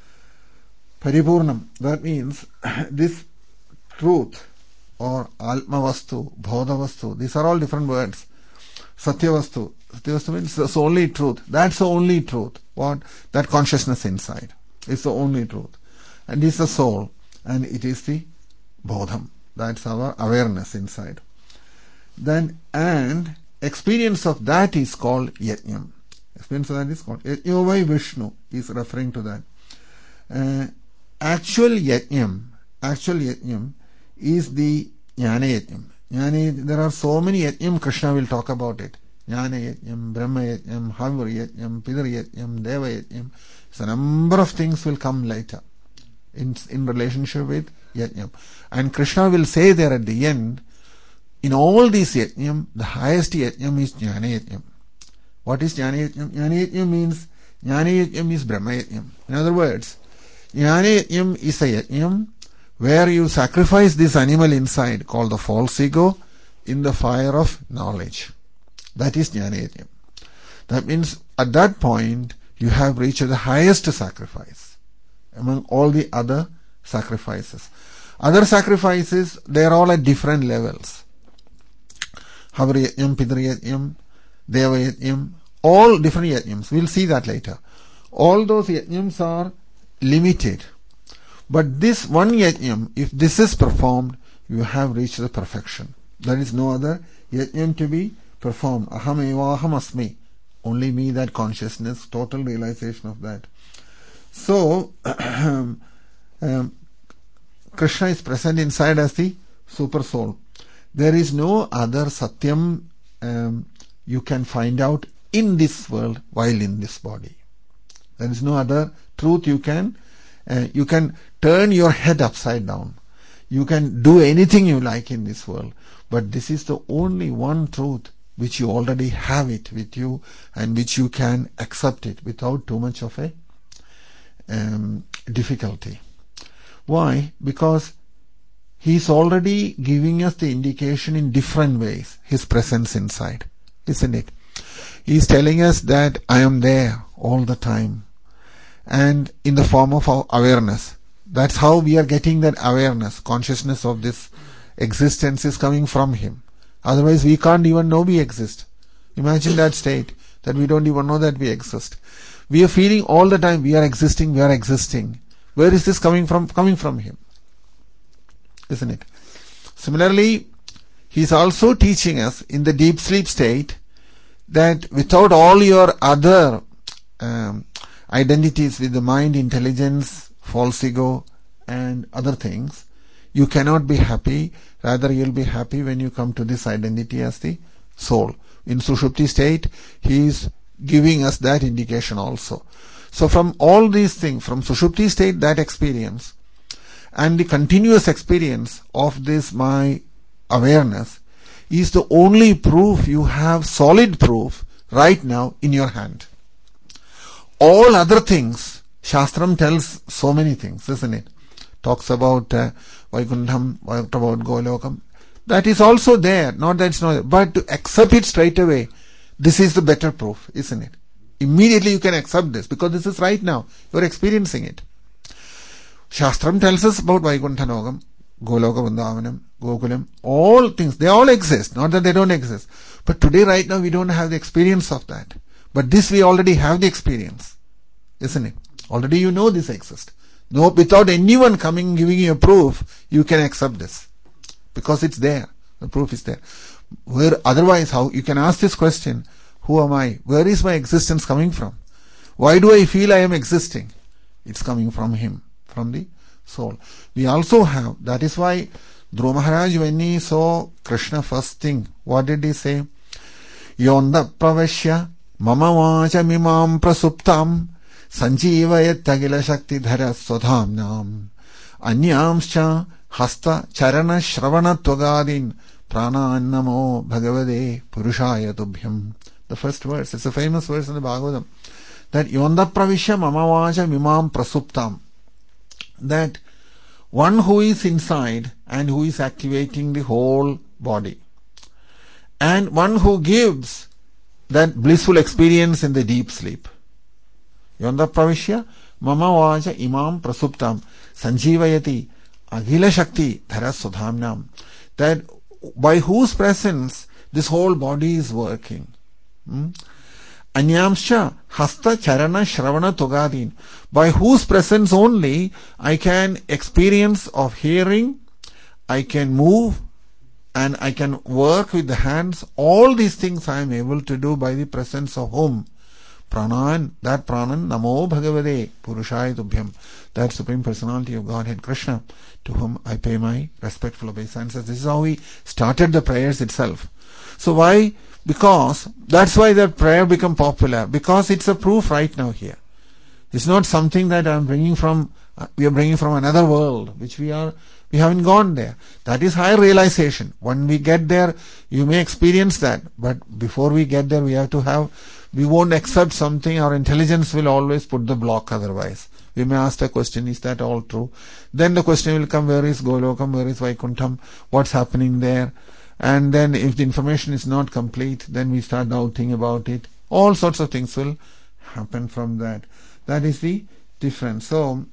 Paripurnam, that means this truth or Almavastu, Bodhavastu, these are all different words. Satyavastu, Satyavastu means the only truth. That's the only truth. What? That consciousness inside is the only truth. And it's the soul, and it is the Bodham. That's our awareness inside. Then, and experience of that is called Yajnam. Experience of that is called Yajno by Vishnu is referring to that. Uh, actual Yajnam, actual Yajnam is the Jnana Yajnam. Jnana, there are so many Yajnam, Krishna will talk about it. Jnana Yajnam, Brahma Yajnam, Havir Yajnam, Pidar Yajnam, Deva Yajnam. So a number of things will come later in, in relationship with Yajnam. And Krishna will say there at the end, in all these Yajnam, the highest Yajnam is Jnana Yajnam. What is Jnana Yajnam? Jnana Yajnam means, Jnana Yajnam is Brahma Yajnam. In other words, Jnana Yajnam is a Yajnam where you sacrifice this animal inside called the false ego in the fire of knowledge. That is Jnana Yajnam. That means at that point you have reached the highest sacrifice among all the other sacrifices. Other sacrifices, they are all at different levels. Havir Yajnam, Pidar Yajnam, Deva Yajnam, all different Yajnams. We'll see that later. All those Yajnams are limited. But this one Yajnam, if this is performed, you have reached the perfection. There is no other Yajnam to be performed. Aham eva aham asmi. Only me, that consciousness, total realization of that. So, um, Krishna is present inside as the super soul. There is no other Satyam um, you can find out in this world while in this body. There is no other truth you can, uh, you can turn your head upside down. You can do anything you like in this world. But this is the only one truth which you already have it with you and which you can accept it without too much of a um, difficulty. Why? Because He's already giving us the indication in different ways, His presence inside, isn't it? He's telling us that I am there all the time and in the form of our awareness. That's how we are getting that awareness, consciousness of this existence is coming from Him. Otherwise we can't even know we exist. Imagine that state, that we don't even know that we exist. We are feeling all the time we are existing, we are existing. Where is this coming from? Coming from Him, isn't it? Similarly, He's also teaching us in the deep sleep state that without all your other um, identities with the mind, intelligence, false ego and other things, you cannot be happy. Rather, you'll be happy when you come to this identity as the soul. In Sushupti state, He is giving us that indication also. So from all these things, from Sushupti state, that experience, and the continuous experience of this my awareness is the only proof you have, solid proof right now in your hand. All other things, Shastram tells so many things, isn't it? Talks about uh, Vaikuntham, about Golokam. That is also there, not that it's not there. But to accept it straight away, this is the better proof, isn't it? Immediately you can accept this because this is right now. You are experiencing it. Shastram tells us about Vaikunthanogam, Goloka Vrindavanam, Gokulam, all things, they all exist, not that they don't exist. But today, right now, we don't have the experience of that. But this we already have the experience, isn't it? Already you know this exists. No, without anyone coming giving you a proof, you can accept this. Because it's there. The proof is there. Where otherwise, how you can ask this question, who am I? Where is my existence coming from? Why do I feel I am existing? It's coming from Him, from the soul. We also have, that is why Dhruva Maharaj, when he saw Krishna first thing, what did he say? Yonda pravashya mama vacha mimam prasuptam sanjivayat tagila shakti dhara swadhamnam anyamscha hasta charana shravana tvagadin pranannamo bhagavade purushaya tubhyam. The first verse, it's a famous verse in the Bhagavatam, that Yonda pravishya mama vacha mimam prasuptam, that one who is inside and who is activating the whole body, and one who gives that blissful experience in the deep sleep. Yonda pravishya mama vacha imam prasuptam sanjivayati agila shakti dhara swadhamnam, that by whose presence this whole body is working. Hmm? Anyamscha hasta charana shravana togadin, by whose presence only I can experience of hearing, I can move, and I can work with the hands. All these things I am able to do by the presence of whom? Pranan, that Pranan, Namo Bhagavade Purushaya Tubhyam, that Supreme Personality of Godhead Krishna, to whom I pay my respectful obeisances. This is how we started the prayers itself. So why? Because that's why that prayer become popular, because it's a proof right now here. It's not something that I'm bringing from, uh, we are bringing from another world, which we are, we haven't gone there. That is higher realization. When we get there, you may experience that, but before we get there, we have to have, we won't accept something, our intelligence will always put the block otherwise. We may ask the question, is that all true? Then the question will come, where is Golokam, where is Vaikuntham, what's happening there? And then if the information is not complete, then we start doubting about it. All sorts of things will happen from that. That is the difference. So,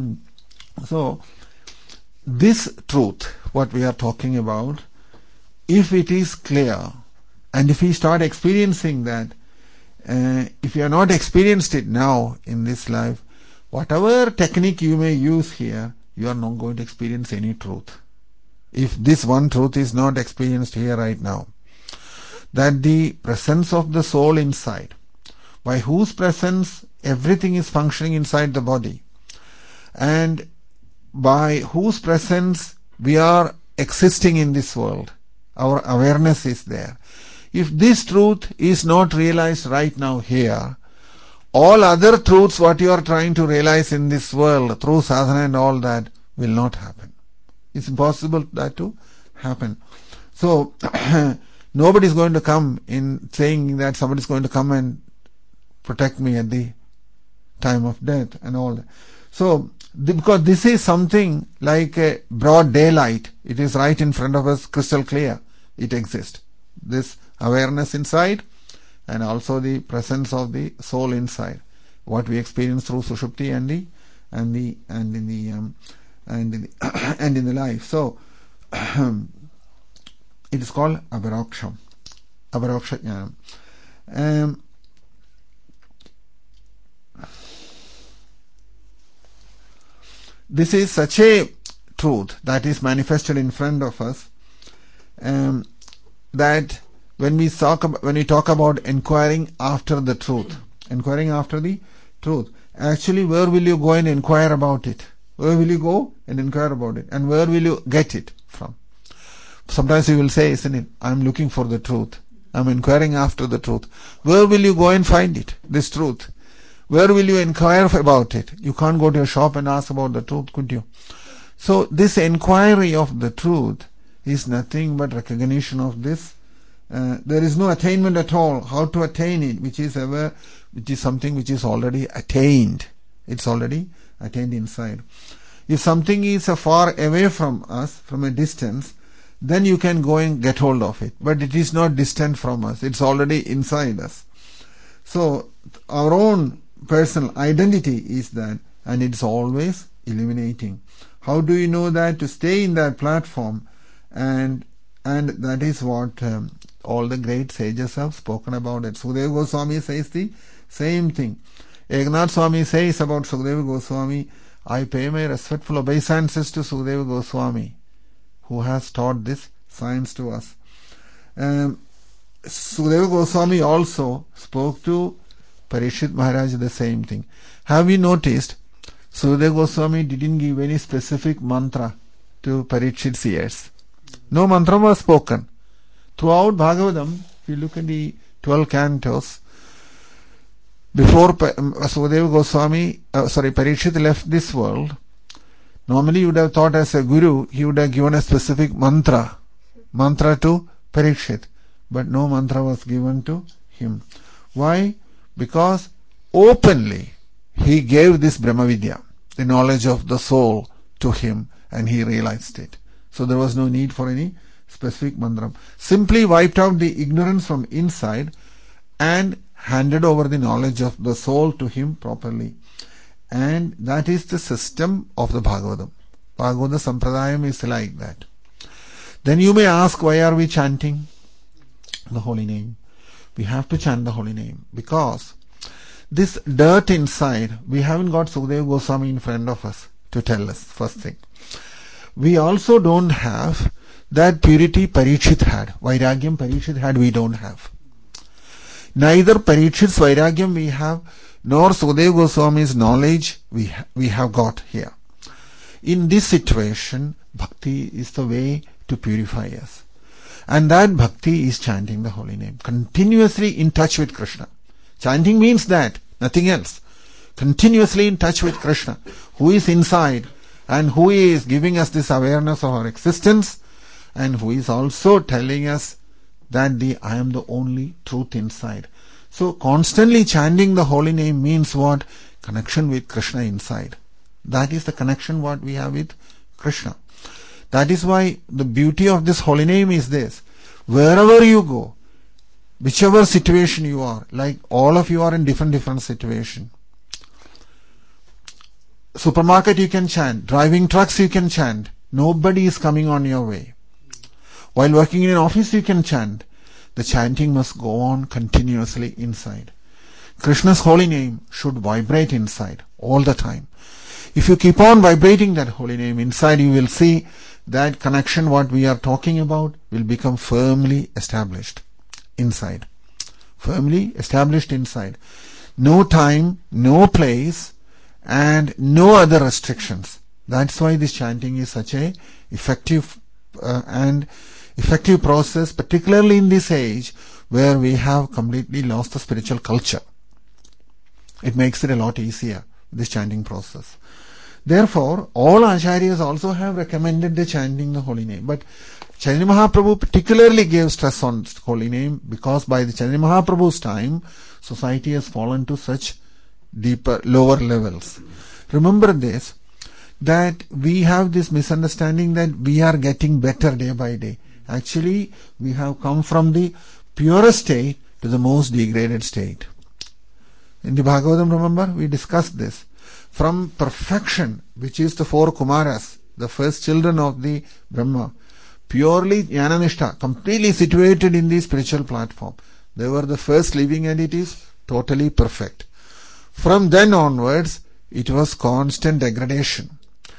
so this truth, what we are talking about, if it is clear, and if we start experiencing that, uh, if you are not experienced it now in this life, whatever technique you may use here, you are not going to experience any truth. If this one truth is not experienced here right now, that the presence of the soul inside, by whose presence everything is functioning inside the body, and by whose presence we are existing in this world, our awareness is there. If this truth is not realized right now here, all other truths what you are trying to realize in this world through sadhana and all that will not happen. It's impossible that to happen. So nobody is going to come in saying that somebody is going to come and protect me at the time of death and all that. So the, because this is something like a broad daylight, it is right in front of us, crystal clear, it exists. This awareness inside and also the presence of the soul inside, what we experience through Sushupti and the and the and in the um, and in the and in the life. So it is called Aparoksham, Aparoksha Jnanam. Um, this is such a truth that is manifested in front of us, um, that when we talk about, when we talk about inquiring after the truth, inquiring after the truth, actually where will you go and inquire about it? Where will you go and inquire about it? And where will you get it from? Sometimes you will say, isn't it, I'm looking for the truth. I'm inquiring after the truth. Where will you go and find it, this truth? Where will you inquire about it? You can't go to a shop and ask about the truth, could you? So this inquiry of the truth is nothing but recognition of this. Uh, there is no attainment at all. How to attain it, which is ever, which is something which is already attained. It's already attained inside. If something is uh, far away from us, from a distance, then you can go and get hold of it. But it is not distant from us. It's already inside us. So our own personal identity is that, and it's always illuminating. How do you know that? To stay in that platform, and and that is what um, all the great sages have spoken about it. Sukadeva Goswami says the same thing. Eknath Swami says about Sukadeva Goswami, I pay my respectful obeisances to Sukadeva Goswami, who has taught this science to us. Um, Sukadeva Goswami also spoke to Parikshit Maharaj the same thing. Have you noticed Sukadeva Goswami didn't give any specific mantra to Parikshit's ears? No mantra was spoken. Throughout Bhagavatam, if you look at the twelve cantos, before Sukadeva Goswami, uh, sorry, Parikshit left this world, normally you would have thought as a guru, he would have given a specific mantra, mantra to Parikshit, but no mantra was given to him. Why? Because openly he gave this Brahmavidya, the knowledge of the soul, to him, and he realized it. So there was no need for any specific mantra. Simply wiped out the ignorance from inside and handed over the knowledge of the soul to him properly. And that is the system of the Bhagavatam. Bhagavata Sampradayam is like that. Then you may ask, why are we chanting the holy name? We have to chant the holy name because this dirt inside, we haven't got Sukadeva Goswami in front of us to tell us, first thing. We also don't have that purity Parikshit had. Vairagyam Parikshit had, we don't have. Neither Parikshit's Vairagyam we have, nor Sukadeva Goswami's knowledge we, ha- we have got here. In this situation, bhakti is the way to purify us. And that bhakti is chanting the holy name. Continuously in touch with Krishna. Chanting means that, nothing else. Continuously in touch with Krishna, who is inside and who is giving us this awareness of our existence, and who is also telling us that the I am the only truth inside. So constantly chanting the holy name means what? Connection with Krishna inside. That is the connection what we have with Krishna. That is why the beauty of this holy name is this. Wherever you go, whichever situation you are, like all of you are in different different situation. Supermarket you can chant, driving trucks you can chant, nobody is coming on your way. While working in an office you can chant. The chanting must go on continuously inside. Krishna's holy name should vibrate inside all the time. If you keep on vibrating that holy name inside, you will see that connection what we are talking about will become firmly established inside. Firmly established inside. No time, no place, and no other restrictions. That's why this chanting is such a effective uh, and effective process, particularly in this age where we have completely lost the spiritual culture. It makes it a lot easier, this chanting process. Therefore, all acharyas also have recommended the chanting the holy name. But Chaitanya Mahaprabhu particularly gave stress on holy name because by the Chaitanya Mahaprabhu's time, society has fallen to such deeper, lower levels. Remember this, that we have this misunderstanding that we are getting better day by day. Actually, we have come from the purest state to the most degraded state. In the Bhagavatam, remember, we discussed this. From perfection, which is the four Kumaras, the first children of the Brahma, purely Jnananishta, completely situated in the spiritual platform. They were the first living entities, totally perfect. From then onwards, it was constant degradation.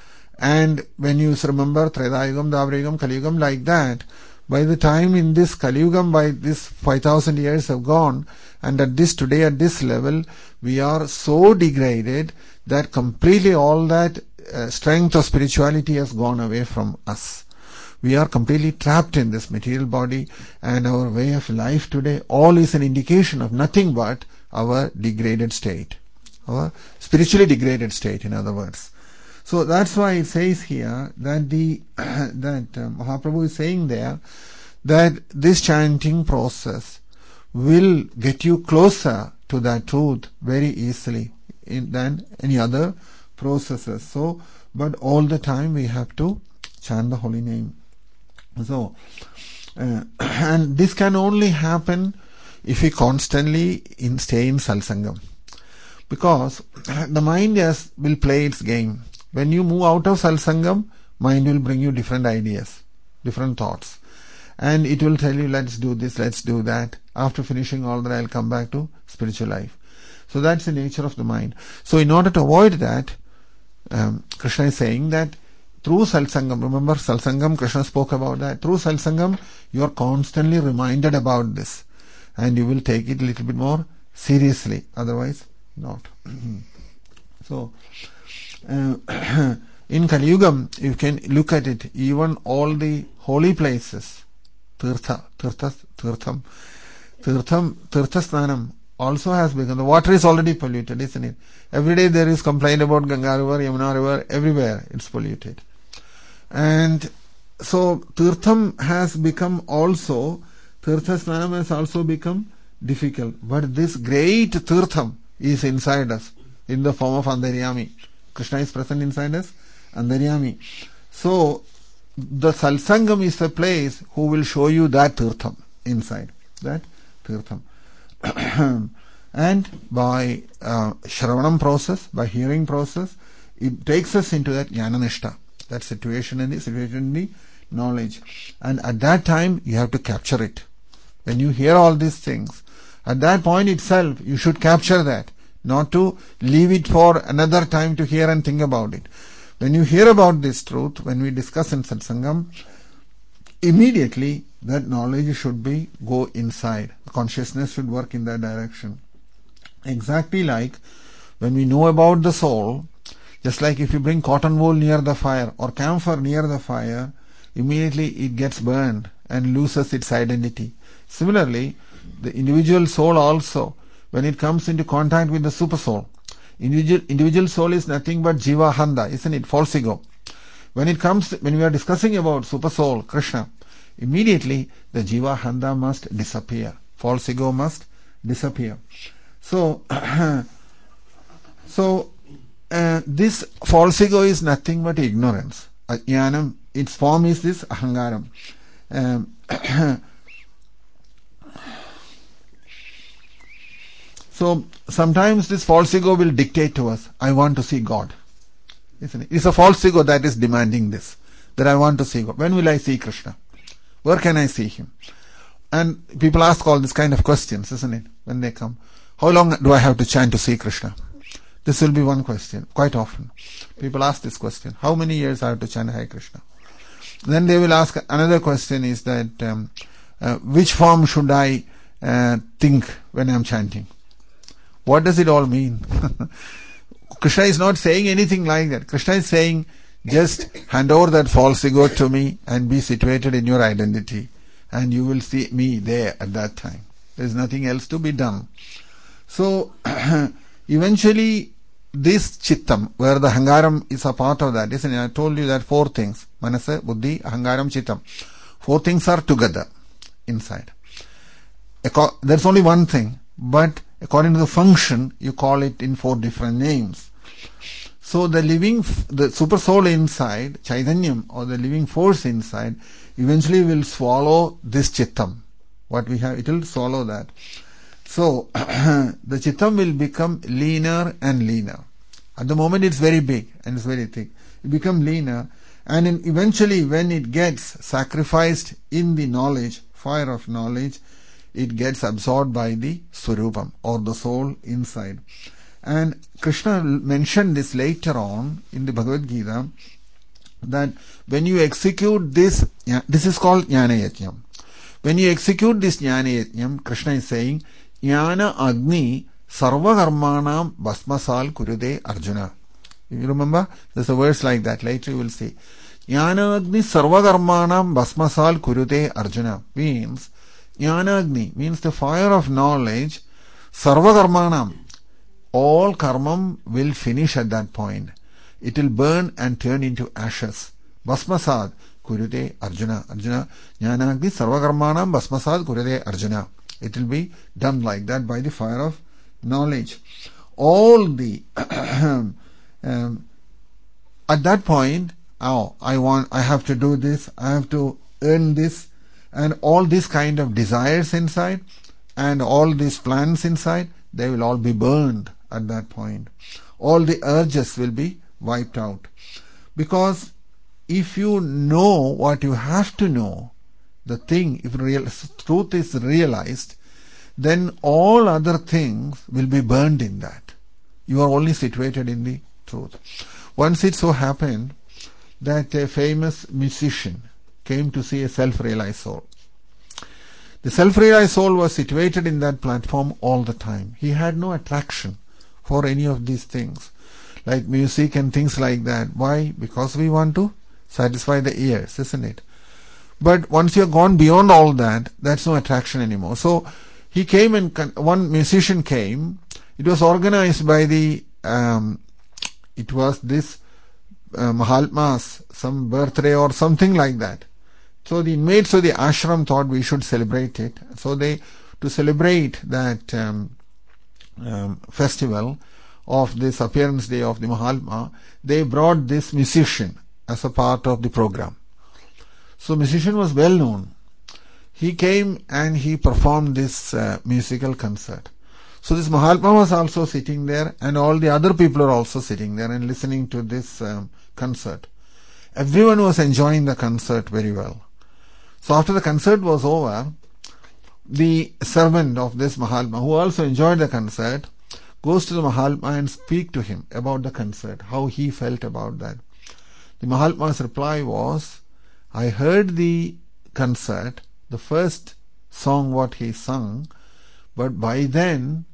And when you remember Tredayugam, Dvaparayugam, Kaliyugam, like that, by the time in this Kaliyugam, by this five thousand years have gone, and at this today, at this level, we are so degraded that completely all that uh, strength of spirituality has gone away from us. We are completely trapped in this material body, and our way of life today, all is an indication of nothing but our degraded state. Our spiritually degraded state, in other words. So that's why it says here that the that uh, Mahaprabhu is saying there that this chanting process will get you closer to that truth very easily in, than any other processes. So, but all the time we have to chant the holy name. So, uh, and this can only happen if we constantly in stay in Satsangam, because the mind just will play its game. When you move out of Satsangam, mind will bring you different ideas, different thoughts. And it will tell you, let's do this, let's do that. After finishing all that, I'll come back to spiritual life. So that's the nature of the mind. So in order to avoid that, um, Krishna is saying that through Satsangam, remember Satsangam, Krishna spoke about that. Through Satsangam, you are constantly reminded about this. And you will take it a little bit more seriously. Otherwise, not. So, Uh, in Kali Yugam, you can look at it, even all the holy places, Tirtha, Tirtha, Tirtham, Tirtham, Tirthasthanam also has become, the water is already polluted, isn't it? Every day there is complaint about Ganga river, Yamuna river, everywhere it's polluted. And so Tirtham has become also, Tirthasthanam has also become difficult. But this great Tirtham is inside us in the form of Antaryami. Krishna is present inside us, Antaryami. So, the Satsangam is the place who will show you that Tirtham inside, that Tirtham. And by uh, Shravanam process, by hearing process, it takes us into that Jnananishta, that situation in the situation in the knowledge. And at that time, you have to capture it. When you hear all these things, at that point itself, you should capture that. Not to leave it for another time to hear and think about it. When you hear about this truth, when we discuss in Satsangam, immediately that knowledge should be go inside. Consciousness should work in that direction. Exactly like when we know about the soul, just like if you bring cotton wool near the fire or camphor near the fire, immediately it gets burned and loses its identity. Similarly, the individual soul also, when it comes into contact with the super soul, individual, individual soul is nothing but Jiva Handa, isn't it? False ego. When it comes, when we are discussing about super soul, Krishna, immediately the Jiva Handa must disappear. False ego must disappear. So, so uh, this false ego is nothing but ignorance. Ajnanam, its form is this ahangaram. Um, So, sometimes this false ego will dictate to us, I want to see God. Isn't it? It's a false ego that is demanding this, that I want to see God. When will I see Krishna? Where can I see Him? And people ask all these kind of questions, isn't it? When they come. How long do I have to chant to see Krishna? This will be one question, quite often. People ask this question, how many years I have to chant Hare Krishna? Then they will ask, another question is that, um, uh, which form should I uh, think when I am chanting? What does it all mean? Krishna is not saying anything like that. Krishna is saying, just hand over that false ego to me and be situated in your identity. And you will see me there at that time. There is nothing else to be done. So, eventually, this chittam, where the hangaram is a part of that, isn't it? I told you that four things. Manasa, buddhi, ahangaram, chittam. Four things are together inside. There's only one thing, but according to the function, you call it in four different names. So the living, the super soul inside, Chaitanyam, or the living force inside, eventually will swallow this Chittam. What we have, it will swallow that. So the Chittam will become leaner and leaner. At the moment it's very big and it's very thick. It becomes leaner, and in eventually when it gets sacrificed in the knowledge, fire of knowledge, it gets absorbed by the Swarupam, or the soul inside. And Krishna mentioned this later on in the Bhagavad Gita, that when you execute this, this is called Jnana Yajnam. When you execute this Jnana Yajnam, Krishna is saying, Jnana Agni Sarva Karmanam Bhasmasal Kurude Arjuna. You remember? There's a verse like that. Later you will see. Jnana Agni Sarva Karmanam Bhasmasal Kurude Arjuna means, Jnana Agni means the fire of knowledge, Sarva Karmanam, all karmam will finish at that point. It will burn and turn into ashes. Bhasmasad Kurude Arjuna. Arjuna, Jnana Agni Sarva Karmanam Bhasmasad Kurude Arjuna. It will be done like that by the fire of knowledge. All the um, at that point, oh, I want, I have to do this, I have to earn this, and all these kind of desires inside, and all these plans inside, they will all be burned at that point. All the urges will be wiped out. Because if you know what you have to know, the thing, if real truth is realized, then all other things will be burned in that. You are only situated in the truth. Once it so happened that a famous musician came to see a self-realized soul. The self-realized soul was situated in that platform all the time. He had no attraction for any of these things, like music and things like that. Why? Because we want to satisfy the ears, isn't it? But once you have gone beyond all that, that's no attraction anymore. So he came and one musician came. It was organized by the, um, it was this uh, Mahatma's, some birthday or something like that. So the inmates of the ashram thought we should celebrate it. So they, to celebrate that um, um, festival of this appearance day of the Mahatma, they brought this musician as a part of the program. So musician was well known. He came and he performed this uh, musical concert. So this Mahatma was also sitting there, and all the other people are also sitting there and listening to this um, concert. Everyone was enjoying the concert very well. So after the concert was over, the servant of this Mahatma, who also enjoyed the concert, goes to the Mahatma and speak to him about the concert, how he felt about that. The Mahatma's reply was, I heard the concert, the first song what he sung, but by then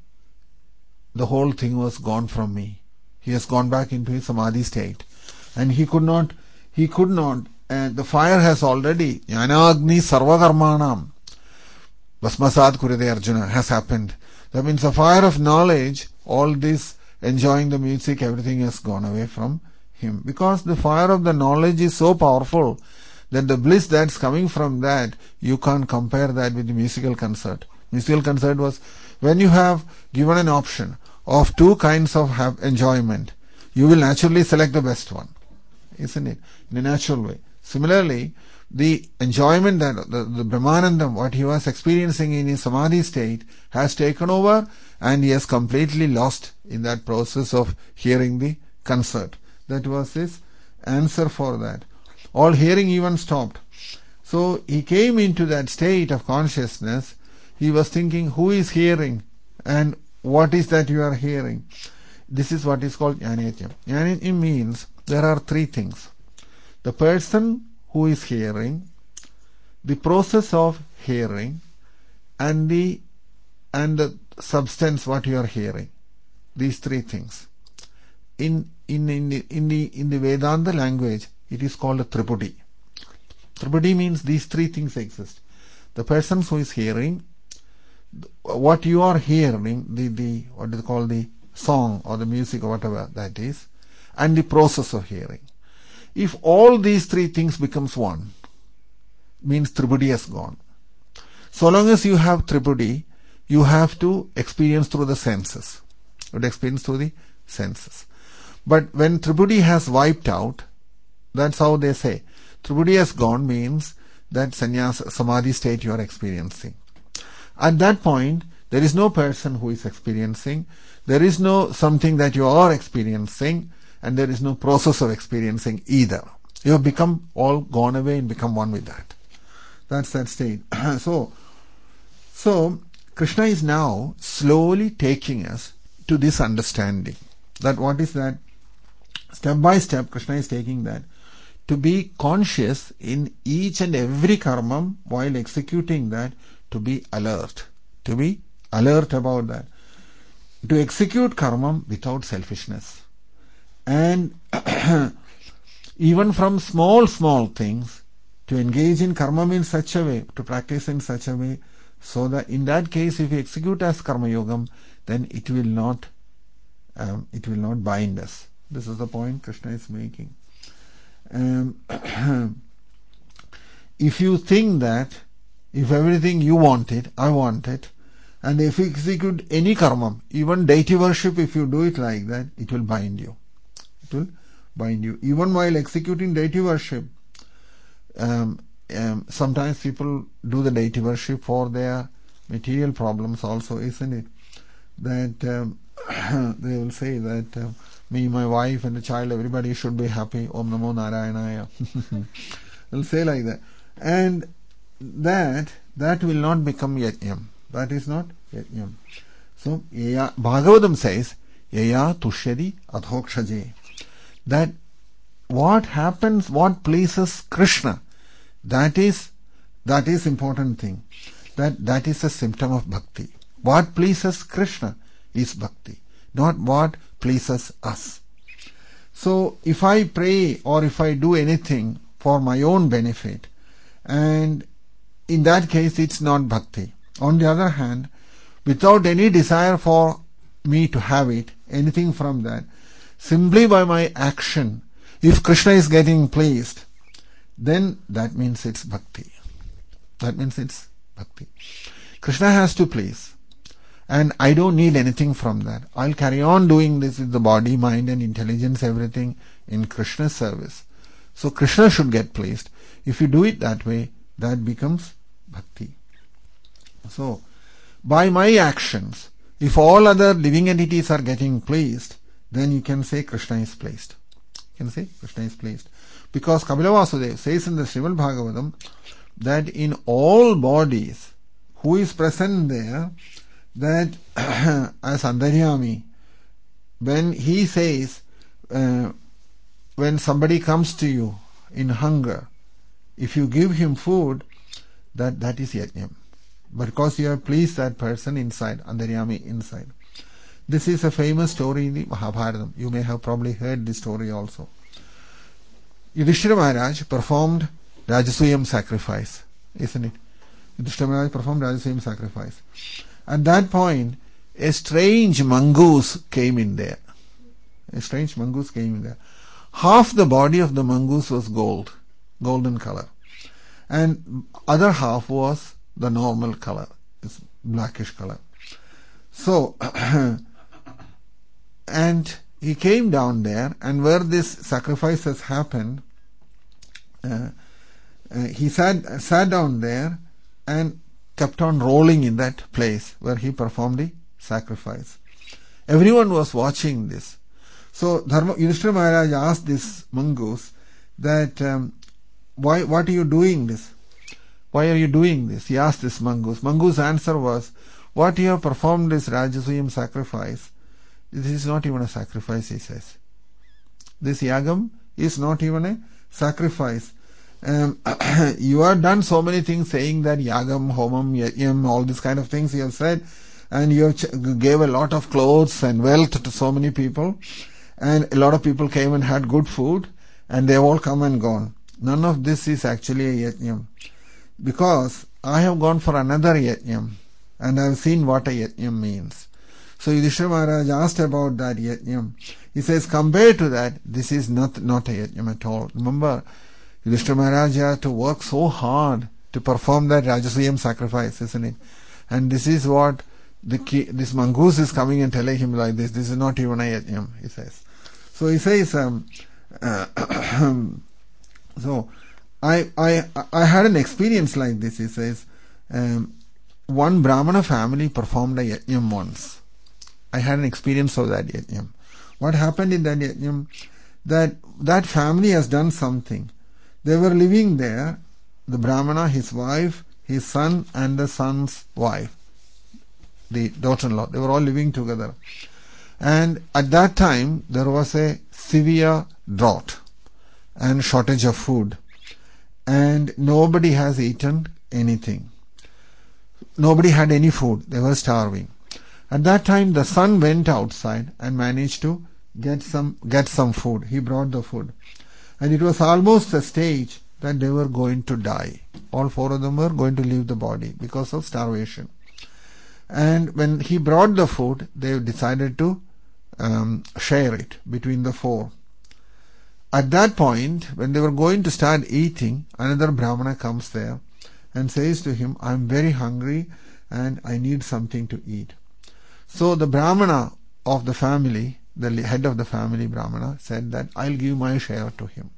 the whole thing was gone from me. He has gone back into his samadhi state, and he could not, he could not, and the fire has already, Jnana Agni Sarva Karmanam Bhasmasad Kurude Arjuna has happened. That means the fire of knowledge, all this enjoying the music, everything has gone away from him. Because the fire of the knowledge is so powerful that the bliss that's coming from that, you can't compare that with the musical concert. Musical concert was, when you have given an option of two kinds of have enjoyment, you will naturally select the best one, isn't it? In a natural way. Similarly, the enjoyment that the, the Brahmanandam, what he was experiencing in his samadhi state, has taken over, and he has completely lost in that process of hearing the concert. That was his answer for that. All hearing even stopped. So he came into that state of consciousness. He was thinking, who is hearing and what is that you are hearing? This is what is called Jnana. Jnana means there are three things. The person who is hearing, the process of hearing, and the and the substance what you are hearing. These three things. In in in the in the in the Vedanta language, it is called a Tripudi. Tripudi means these three things exist. The person who is hearing, what you are hearing, the the what is called the song or the music or whatever that is, and the process of hearing. If all these three things becomes one, means Tripudi has gone. So long as you have Tripudi, you have to experience through the senses. You have to experience through the senses. But when Tripudi has wiped out, that's how they say. Tripudi has gone means that sannyasa, samadhi state you are experiencing. At that point, there is no person who is experiencing. There is no something that you are experiencing, and there is no process of experiencing either. You have become all gone away and become one with that. That's that state. so, so Krishna is now slowly taking us to this understanding. That what is that? Step by step, Krishna is taking that. To be conscious in each and every karma while executing that, to be alert. To be alert about that. To execute karma without selfishness. And even from small, small things, to engage in karma in such a way, to practice in such a way, so that in that case, if we execute as karma yogam, then it will not, um, it will not bind us. This is the point Krishna is making. Um, if you think that, if everything you want it, I want it, and if you execute any karma, even deity worship, if you do it like that, it will bind you. It will bind you. Even while executing deity worship, um, um, sometimes people do the deity worship for their material problems also, isn't it? That um, they will say that uh, me, my wife and the child, everybody should be happy. Om Namo Narayanaya. They'll say like that. And that, that will not become yajnam. That is not yajnam. So, yaya, Bhagavatam says, yaya tushyadi adhokshaje. That what happens, what pleases Krishna, that is, that is important thing. That, that is a symptom of bhakti. What pleases Krishna is bhakti, not what pleases us. So, if I pray or if I do anything for my own benefit, and in that case it's not bhakti. On the other hand, without any desire for me to have it, anything from that, simply by my action, if Krishna is getting pleased, then that means it's bhakti. That means it's bhakti. Krishna has to please. And I don't need anything from that. I'll carry on doing this with the body, mind and intelligence, everything in Krishna's service. So Krishna should get pleased. If you do it that way, that becomes bhakti. So, by my actions, if all other living entities are getting pleased, then you can say Krishna is pleased. You can say Krishna is pleased. Because Kapila Vasudeva says in the Srimad Bhagavatam that in all bodies, who is present there, that as Antaryami, when he says, uh, when somebody comes to you in hunger, if you give him food, that that is yajnam. Because you have pleased that person inside, Antaryami inside. This is a famous story in the Mahabharata. You may have probably heard this story also. Yudhishthira Maharaj performed Rajasuyam sacrifice, isn't it? Yudhishthira Maharaj performed Rajasuyam sacrifice. At that point, a strange mongoose came in there. A strange mongoose came in there. Half the body of the mongoose was gold, golden color. And other half was the normal color, it's blackish color. So, and he came down there, and where this sacrifice has happened, uh, uh, he sat, sat down there and kept on rolling in that place where he performed the sacrifice. Everyone was watching this. So Dharma, Yudhishthira Maharaj asked this mongoose that, um, why, what are you doing this? Why are you doing this? He asked this mongoose. Mongoose answer was, what you have performed is Rajasuyam sacrifice. This is not even a sacrifice, he says. This yagam is not even a sacrifice. Um, you have done so many things saying that yagam, homam, yajnam, all these kind of things you have said, and you have ch- gave a lot of clothes and wealth to so many people, and a lot of people came and had good food, and they have all come and gone. None of this is actually a yajnam. Because I have gone for another yajnam, and I have seen what a yajnam means. So Yudhishthira Maharaj asked about that yajnam. He says, compared to that, this is not, not a yajnam at all. Remember, Yudhishthira Maharaj had to work so hard to perform that Rajasuyam sacrifice, isn't it? And this is what the key, this mongoose is coming and telling him like this. This is not even a yajnam, he says. So he says, um, uh, so I, I, I had an experience like this. He says, um, one Brahmana family performed a yajnam once. I had an experience of that yajnam. What happened in that yajnam? That that family has done something. They were living there, the Brahmana, his wife, his son, and the son's wife, the daughter-in-law. They were all living together. And at that time, there was a severe drought and shortage of food. And nobody has eaten anything. Nobody had any food. They were starving. At that time, the son went outside and managed to get some get some food. He brought the food. And it was almost a stage that they were going to die. All four of them were going to leave the body because of starvation. And when he brought the food, they decided to um, share it between the four. At that point, when they were going to start eating, another Brahmana comes there and says to him, "I am very hungry and I need something to eat." So the Brahmana of the family, the head of the family Brahmana, said that I'll give my share to him.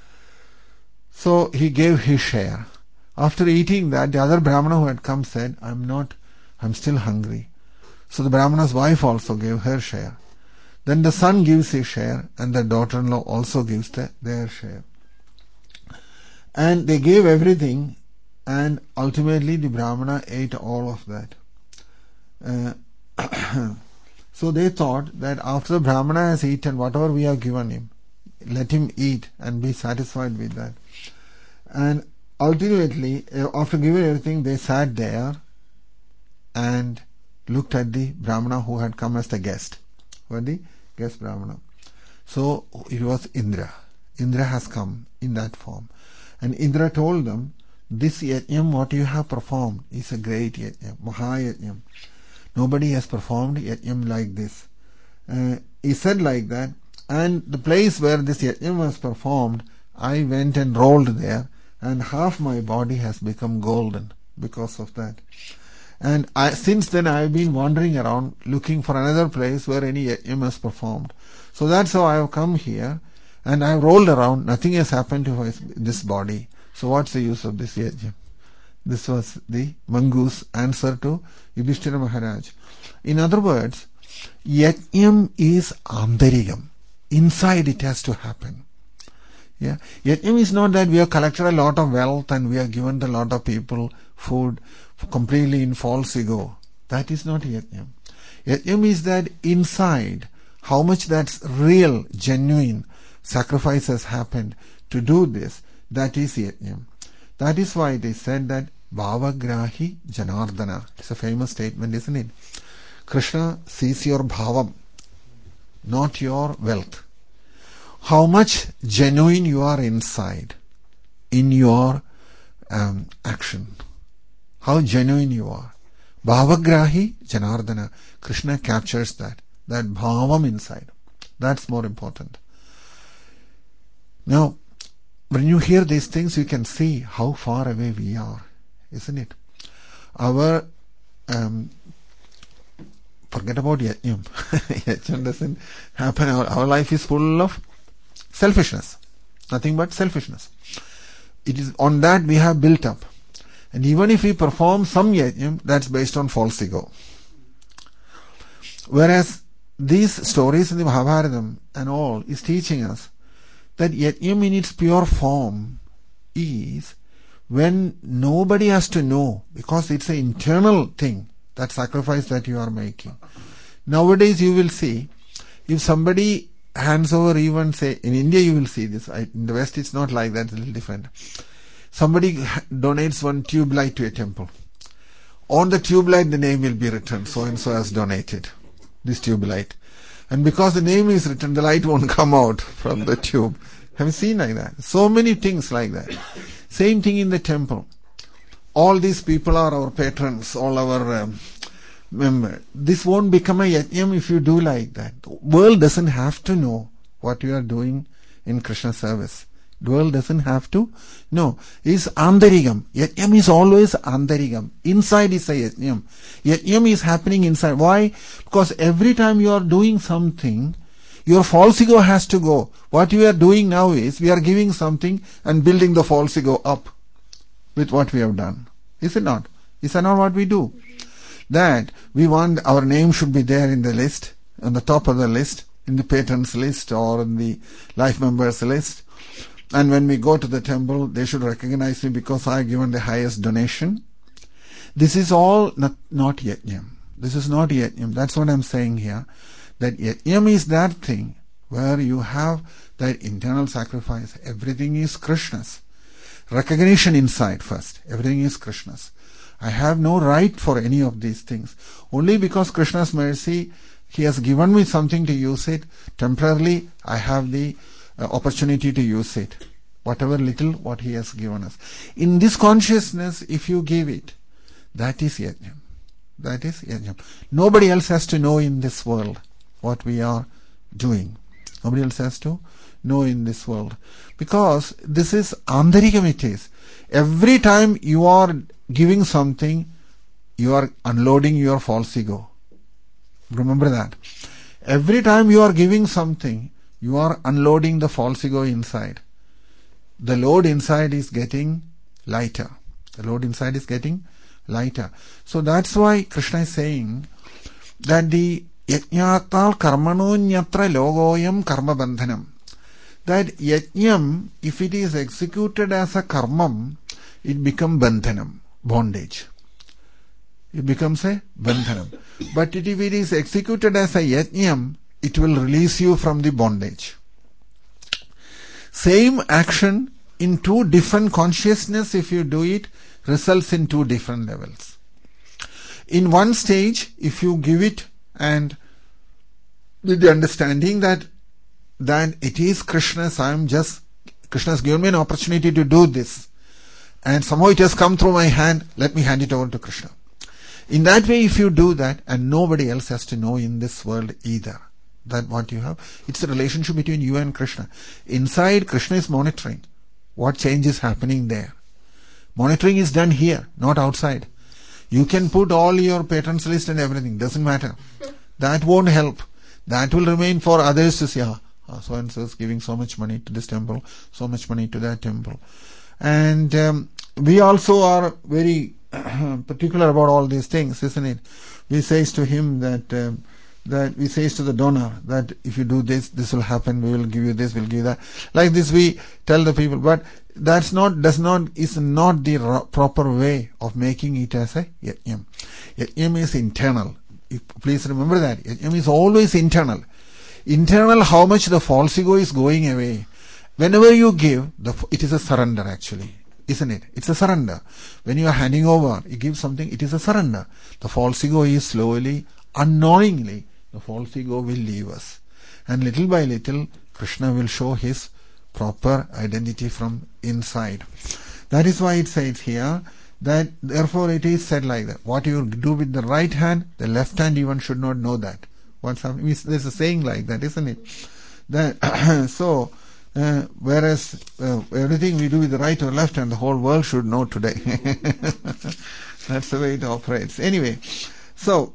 So he gave his share. After eating that, the other Brahmana who had come said, I'm not, I'm still hungry. So the Brahmana's wife also gave her share. Then the son gives his share and the daughter-in-law also gives the, their share. And they gave everything, and ultimately the Brahmana ate all of that. Uh, So they thought that after the Brahmana has eaten whatever we have given him, let him eat and be satisfied with that. And ultimately, after giving everything, they sat there and looked at the Brahmana who had come as the guest, who was the guest Brahmana. So it was Indra. Indra has come in that form. And Indra told them, this yajnam, what you have performed, is a great yajnam, Mahayajnam. Nobody has performed yajnam like this. Uh, he said like that, and the place where this yajnam was performed, I went and rolled there, and half my body has become golden because of that. And I, since then I have been wandering around looking for another place where any yajnam is performed. So that's how I have come here, and I have rolled around. Nothing has happened to this body. So what's the use of this yajnam? This was the mongoose answer to Yudhishthira Maharaj. In other words, yajnam is antarigam. Inside it has to happen. Yeah, yajnam is not that we have collected a lot of wealth and we have given a lot of people food completely in false ego. That is not yajnam. Yajnam is that inside, how much that's real, genuine sacrifice has happened to do this. That is yajnam. That is why they said that Bhavagrahi Janardana. It's a famous statement, isn't it? Krishna sees your bhavam, not your wealth. How much genuine you are inside, in your um, action. How genuine you are. Bhavagrahi Janardana. Krishna captures that. That bhavam inside. That's more important. Now, when you hear these things, you can see how far away we are, isn't it? Our, um, forget about yajnam. Yajnam doesn't happen. Our, our life is full of selfishness. Nothing but selfishness. It is on that we have built up. And even if we perform some yajnam, that's based on false ego. Whereas these stories in the Mahabharata and all is teaching us that yajnam in its pure form is when nobody has to know, because it's an internal thing, that sacrifice that you are making. Nowadays you will see, if somebody hands over, even say, in India you will see this, I, in the West it's not like that, it's a little different. Somebody donates one tube light to a temple. On the tube light the name will be written, so and so has donated this tube light. And because the name is written, the light won't come out from the tube. Have you seen like that? So many things like that. Same thing in the temple. All these people are our patrons, all our um, members. This won't become a yajnam if you do like that. The world doesn't have to know what you are doing in Krishna service. World doesn't have to know. Is Antarigam. Yajnam is always Antarigam. Inside is a Yajnam. Yajnam is happening inside. Why? Because every time you are doing something, your false ego has to go. What we are doing now is, we are giving something and building the false ego up with what we have done. Is it not? Is that not what we do? That we want our name should be there in the list, on the top of the list, in the patrons list or in the life members list. And when we go to the temple, they should recognize me because I have given the highest donation. This is all not, not Yajnam. This is not Yajnam. That's what I'm saying here. That Yajnam is that thing where you have that internal sacrifice. Everything is Krishna's. Recognition inside first. Everything is Krishna's. I have no right for any of these things. Only because Krishna's mercy, He has given me something to use it. Temporarily, I have the uh, opportunity to use it. Whatever little, what He has given us. In this consciousness, if you give it, that is Yajnam. That is Yajnam. Nobody else has to know in this world what we are doing. Nobody else has to know in this world. Because this is Antarigam it is. Every time you are giving something, you are unloading your false ego. Remember that. Every time you are giving something, you are unloading the false ego inside. The load inside is getting lighter. The load inside is getting lighter. So that's why Krishna is saying that the Yajnatal karmanonyatra logoyam karma bandhanam. That yajnam, if it is executed as a karmam, it becomes bandhanam, bondage. It becomes a bandhanam. But if it is executed as a yajnam, it will release you from the bondage. Same action in two different consciousness, if you do it, results in two different levels. In one stage, if you give it and with the understanding that that it is Krishna's, I am just, Krishna's given me an opportunity to do this, and somehow it has come through my hand, let me hand it over to Krishna. In that way, if you do that, and nobody else has to know in this world either, that what you have, it's a relationship between you and Krishna. Inside, Krishna is monitoring what change is happening there. Monitoring is done here, not outside. You can put all your patrons list and everything, doesn't matter. That won't help. That will remain for others to say, ah, so and so is giving so much money to this temple, so much money to that temple. And um, we also are very particular about all these things, isn't it? We says to him that um, that we says to the donor that if you do this, this will happen. We will give you this, we'll give you that. Like this, we tell the people, but that's not does not is not the ro- proper way of making it as a yajnam. Yajnam is internal. If, please remember that yajnam is always internal. Internal, how much the false ego is going away. Whenever you give, the, it is a surrender actually, isn't it? It's a surrender. When you are handing over, you give something, it is a surrender. The false ego is slowly, unknowingly, the false ego will leave us. And little by little, Krishna will show his proper identity from inside. That is why it says here, that therefore it is said like that. What you do with the right hand, the left hand even should not know that. What's happening? There's a saying like that, isn't it? That, so, uh, whereas uh, everything we do with the right or left hand, the whole world should know today. That's the way it operates. Anyway, so,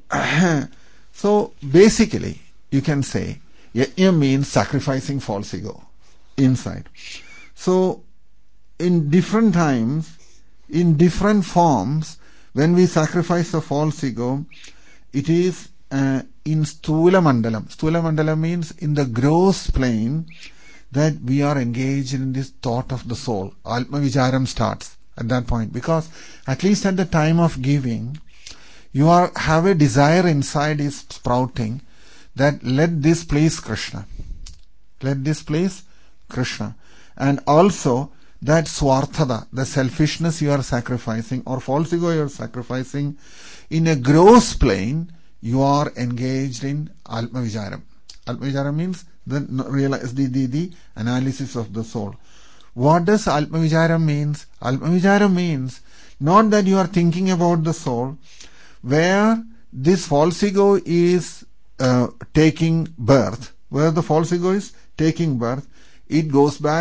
so basically, you can say, yajna means sacrificing false ego inside. So, in different times, in different forms, when we sacrifice the false ego, it is uh, in Sthula Mandalam. Sthula Mandalam means in the gross plane that we are engaged in this thought of the soul. Atma Vicharam starts at that point. Because at least at the time of giving, you are have a desire inside is sprouting that let this please Krishna. Let this please Krishna. And also that swarthada, the selfishness you are sacrificing or false ego you are sacrificing, in a gross plane, you are engaged in Atma Vicharam. Atma Vicharam means the, realize, the, the, the analysis of the soul. What does Atma Vicharam means? Atma Vicharam means not that you are thinking about the soul, where this false ego is uh, taking birth, where the false ego is taking birth, it goes back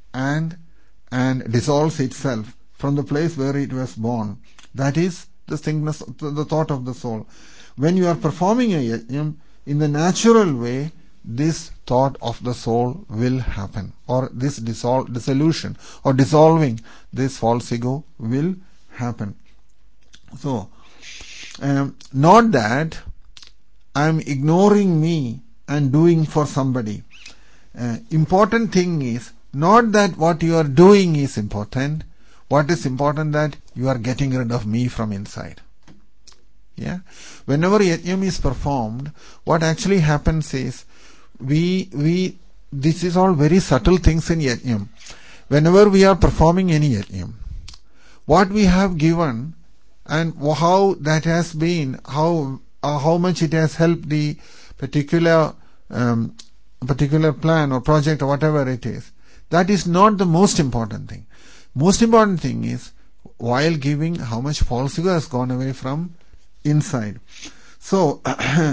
and and dissolves itself from the place where it was born. That is the thingness, the thought of the soul. When you are performing a yajna, in the natural way, this thought of the soul will happen, or this dissol- dissolution or dissolving this false ego will happen. So, um, not that I am ignoring me and doing for somebody. Uh, important thing is not that what you are doing is important. What is important that you are getting rid of me from inside. Yeah. Whenever yajna is performed, what actually happens is we we this is all very subtle things in yajna. Whenever we are performing any yajna, what we have given and how that has been, how uh, how much it has helped the particular um, particular plan or project or whatever it is, that is not the most important thing. Most important thing is while giving, how much false ego has gone away from inside. So uh,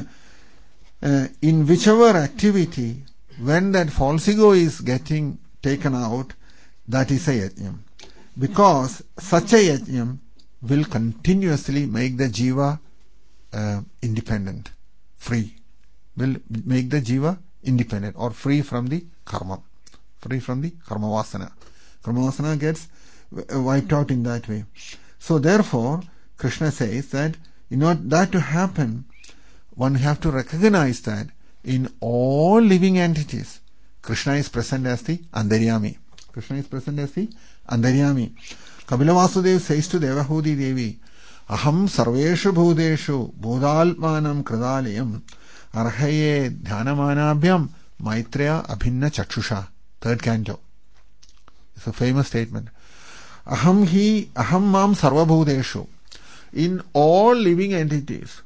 in whichever activity, when that false ego is getting taken out, that is a yajna. Because such a yajna will continuously make the jiva uh, independent, free. Will make the jiva independent or free from the karma, free from the karma vasana. Karma vasana gets wiped out in that way. So therefore, Krishna says that in order that to happen, one have to recognize that in all living entities, Krishna is present as the Antaryami. Krishna is present as the Antaryami. Kapila Vasudeva says to Devahudi Devi, Aham sarveshu bhudeshu bhudalmanam kridalayam arhaye dhanamanabhyam maitreya abhinna chakshusha. Third canto. It's a famous statement. Aham hi aham mam sarvabhudeshu. In all living entities,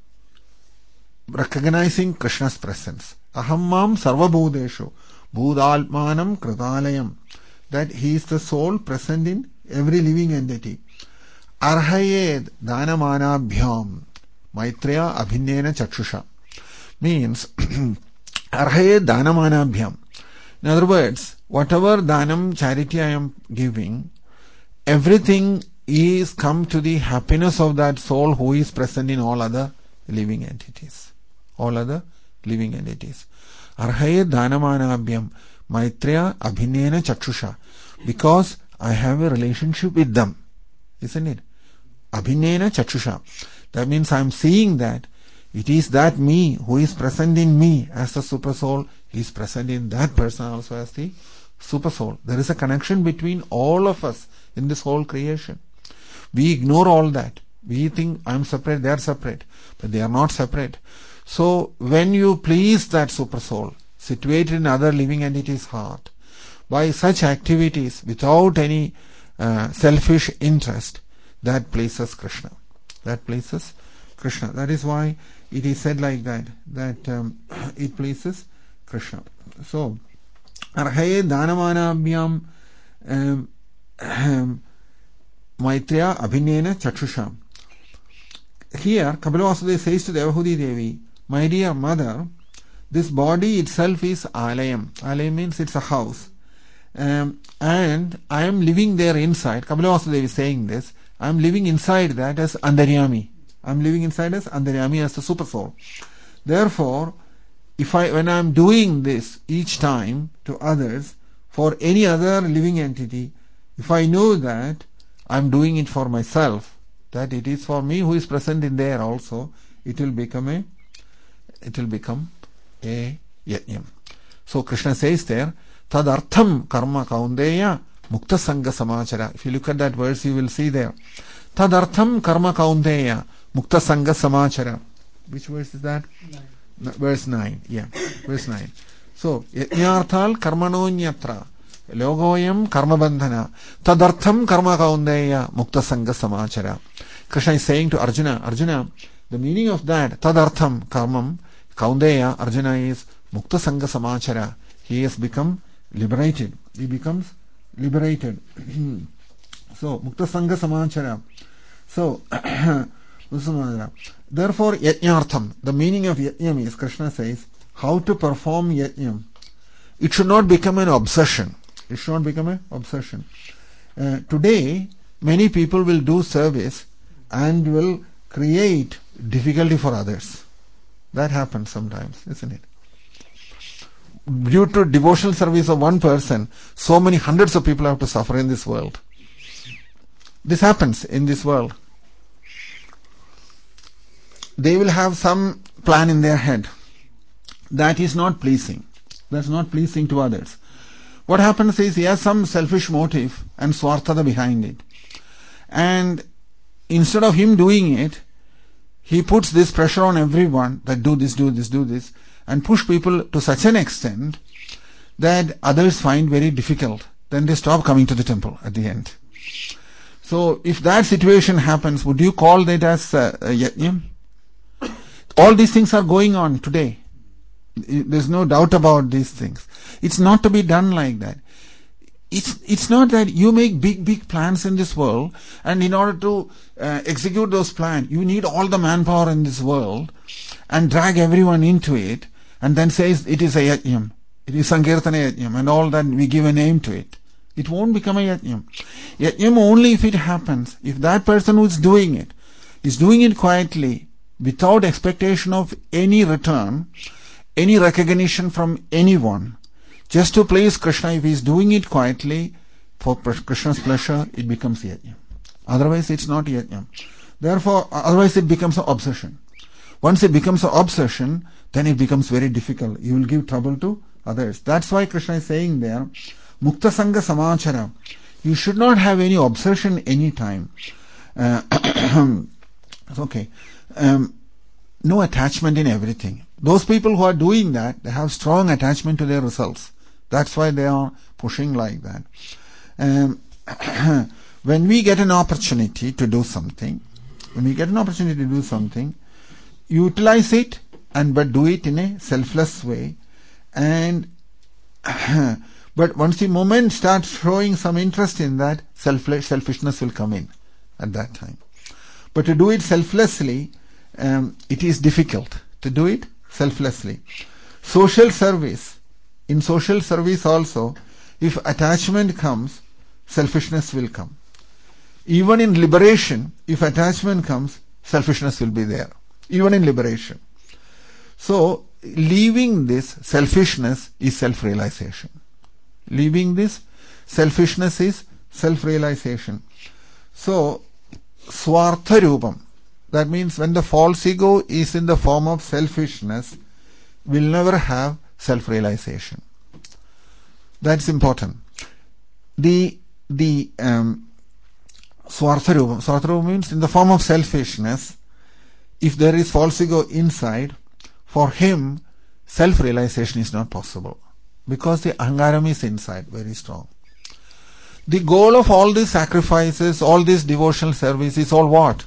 recognizing Krishna's presence. Aham mam sarvabhudeshu bhudalmanam kridalayam. That he is the soul present in every living entity. Arhayed dhanamanabhyam maitreya abhinnena chakshusha. Means arhayed dhanamanabhyam. In other words, whatever dhanam, charity I am giving, everything is come to the happiness of that soul who is present in all other living entities. All other living entities. Arhayed dhanamanabhyam maitreya abhinnena chakshusha. Because I have a relationship with them. Isn't it? Abhinnena chakshusha. That means I am seeing that it is that me who is present in me as the super soul is present in that person also as the super soul. There is a connection between all of us in this whole creation. We ignore all that. We think I am separate, they are separate. But they are not separate. So when you please that super soul, situated in other living entities' heart, by such activities without any uh, selfish interest, that pleases Krishna. That pleases Krishna. That is why it is said like that, that um, it pleases Krishna. So, arhaye dhanamanabhyam um, um, maitreya abhinnena chakshusha. Here, Kapila Vasudeva says to Devahudi Devi, my dear mother, this body itself is alayam. Alayam means it's a house. Um, and I am living there inside. Kapila Vasudeva is saying this. I am living inside that as Antaryami. I am living inside as Antaryami, as the super soul. Therefore, if I, when I am doing this each time to others, for any other living entity, if I know that I am doing it for myself, that it is for me who is present in there also, it will become a, it will become a yajna. So Krishna says there, Tadartham karma kaundeya mukta sangha samachara. If you look at that verse, you will see there. Tadartham karma kaundeya mukta sangha samachara. Which verse is that? Nine. No, verse nine. Yeah, verse nine. So, yajnarthal karmanonyatra logoyam karma bandhana tadartham karma kaundeya mukta sangha samachara. Krishna is saying to Arjuna, Arjuna, the meaning of that, tadartham karmam kaundeya, Arjuna is mukta sangha samachara. He has become liberated. He becomes liberated. So, mukta sangha samachara. So, therefore, yajnartham, the meaning of yajnam is, Krishna says, how to perform yajnam. It should not become an obsession. It should not become an obsession. Uh, today, many people will do service and will create difficulty for others. That happens sometimes, isn't it? Due to devotional service of one person, so many hundreds of people have to suffer in this world. This happens in this world. They will have some plan in their head that is not pleasing. That's not pleasing to others. What happens is he has some selfish motive and swarthada behind it. And instead of him doing it, he puts this pressure on everyone that do this, do this, do this, and push people to such an extent that others find very difficult. Then they stop coming to the temple at the end. So if that situation happens, would you call that as uh, a yajna? All these things are going on today. There's no doubt about these things. It's not to be done like that. It's it's not that you make big, big plans in this world, and in order to uh, execute those plans, you need all the manpower in this world and drag everyone into it, and then says it is a yajna, it is Sankirtana yajna, and all that, we give a name to it. It won't become a yajna. Yajna only if it happens, if that person who is doing it is doing it quietly, without expectation of any return, any recognition from anyone, just to please Krishna. If he is doing it quietly for Krishna's pleasure, it becomes yajna. Otherwise it's not yajna. Therefore, otherwise it becomes an obsession. Once it becomes an obsession, then it becomes very difficult. You will give trouble to others. That's why Krishna is saying there, Mukta Sangha Samachara. You should not have any obsession any time. Uh, okay. Um, no attachment in everything. Those people who are doing that, they have strong attachment to their results. That's why they are pushing like that. Um, when we get an opportunity to do something, when we get an opportunity to do something, utilize it, and but do it in a selfless way. And but once the moment starts showing some interest in that, self- selfishness will come in at that time. But to do it selflessly, um, it is difficult to do it selflessly. Social service. In social service also, if attachment comes, selfishness will come. Even in liberation, if attachment comes, selfishness will be there. Even in liberation. So, leaving this selfishness is self-realization. Leaving this selfishness is self-realization. So, swartha rupam. That means when the false ego is in the form of selfishness, we'll never have self-realization. That's important. The the um, swartha rupam. Swartha rupam means in the form of selfishness. If there is false ego inside, for him, self-realization is not possible. Because the ahangaram is inside, very strong. The goal of all these sacrifices, all this devotional service is all what?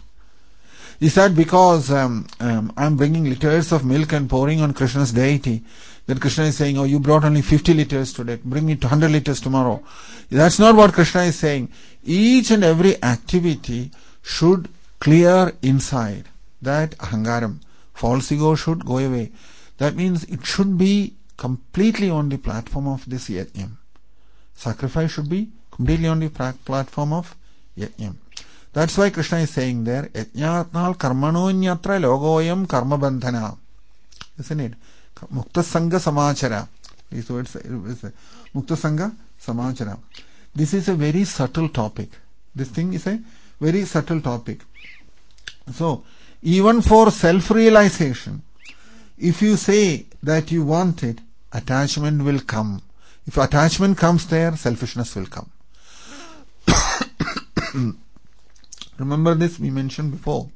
Is that because um, um, I'm bringing liters of milk and pouring on Krishna's deity, that Krishna is saying, oh, you brought only fifty liters today, bring me one hundred liters tomorrow. That's not what Krishna is saying. Each and every activity should clear inside that ahangaram. False ego should go away. That means it should be completely on the platform of this yajna. Sacrifice should be completely on the platform of yajna. That's why Krishna is saying there, yajnatnal karmanonyatra logoyam karma bandhana. Isn't it? Mukta Sangha Samachara. These words, Mukta Sangha Samachara. This is a very subtle topic. This thing is a very subtle topic. So, even for self-realization, if you say that you want it, attachment will come. If attachment comes there, selfishness will come. Remember this, we mentioned before,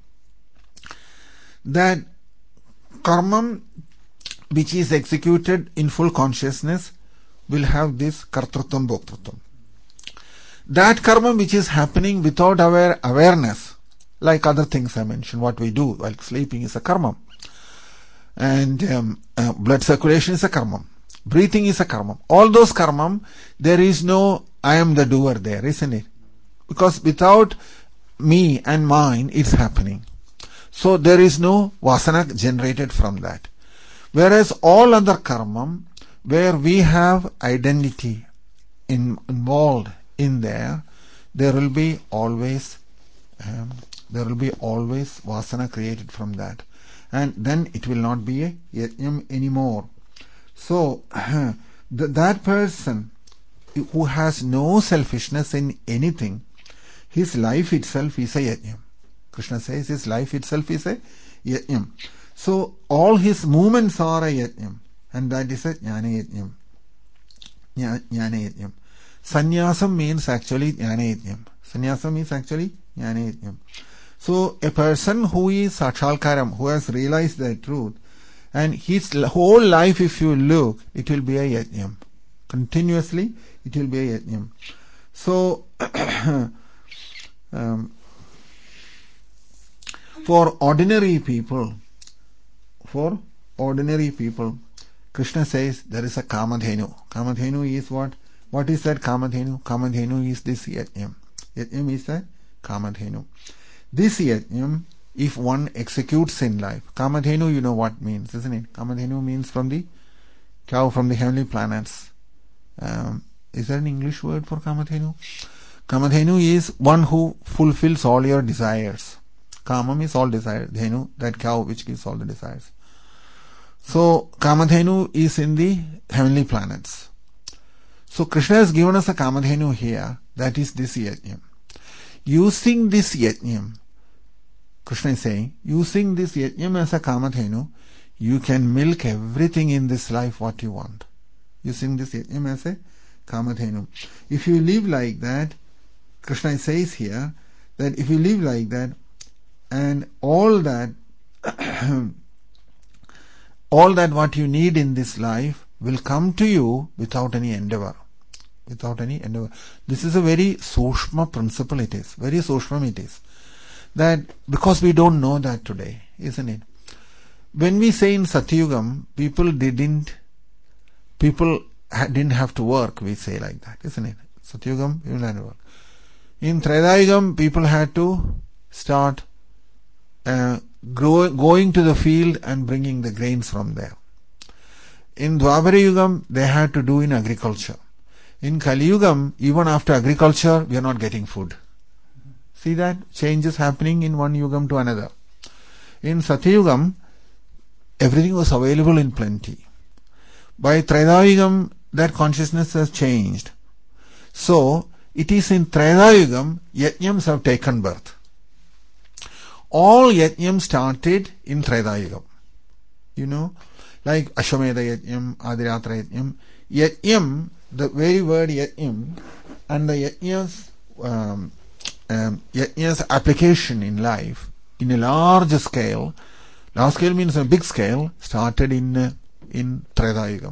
that karma which is executed in full consciousness will have this kartrutvam bhoktrutvam. That karma which is happening without our awareness, like other things I mentioned, what we do while sleeping is a karma. And um, uh, blood circulation is a karma. Breathing is a karma. All those karma, there is no I am the doer there, isn't it? Because without me and mine, it's happening. So there is no vasana generated from that. Whereas all other karma, where we have identity, in, involved in there, there will be always um, there will be always vasana created from that, and then it will not be a yajnam anymore. So th- that person who has no selfishness in anything, his life itself is a yajnam. Krishna says his life itself is a yajnam. So all his movements are a yajnam, and that is a jnana yajnam. Jnana yajnam. Sannyasam means actually jnana yajnam. Sannyasam means actually jnana yajnam. So a person who is sakshalkaram, who has realized the truth, and his whole life, if you look, it will be a yajnam. Continuously, it will be a yajnam. So, um, for ordinary people, for ordinary people, Krishna says there is a Kamadhenu. Kamadhenu is what? What is that Kamadhenu? Kamadhenu is this yajnam. Yajnam is that Kamadhenu. This yajnam, if one executes in life, Kamadhenu, you know what means, isn't it? Kamadhenu means from the cow from the heavenly planets. Um, is there an English word for Kamadhenu? Kamadhenu is one who fulfills all your desires. Kamam is all desire. Dhenu, that cow which gives all the desires. So Kamadhenu is in the heavenly planets. So Krishna has given us a Kamadhenu here, that is this yajnam. Using this yajnam, Krishna is saying, using this yajnam as a Kamadhenu, you can milk everything in this life what you want. Using this yajnam as a Kamadhenu. If you live like that, Krishna says here, that if you live like that, and all that, all that what you need in this life will come to you without any endeavor. Without any endeavor. This is a very Sushma principle it is. Very Sushma it is. That, because we don't know that today, isn't it? When we say in Satyugam, people didn't, people didn't have to work, we say like that, isn't it? Satyugam, people had to work. In Tredayugam, people had to start uh, grow, going to the field and bringing the grains from there. In Dwaparayugam, they had to do in agriculture. In Kaliyugam, even after agriculture, we are not getting food. See that? Changes happening in one yugam to another. In Satyugam, everything was available in plenty. By Tredayugam, that consciousness has changed. So, it is in Tredayugam, yajnams have taken birth. All yajnams started in Tredayugam. You know, like Ashwamedha yajnam, Adiratra yajnam. Yajnam, the very word yajnam, and the yajna's, um, um, yajna's application in life, in a large scale, large scale means a big scale, started in, uh, in Tredayugam.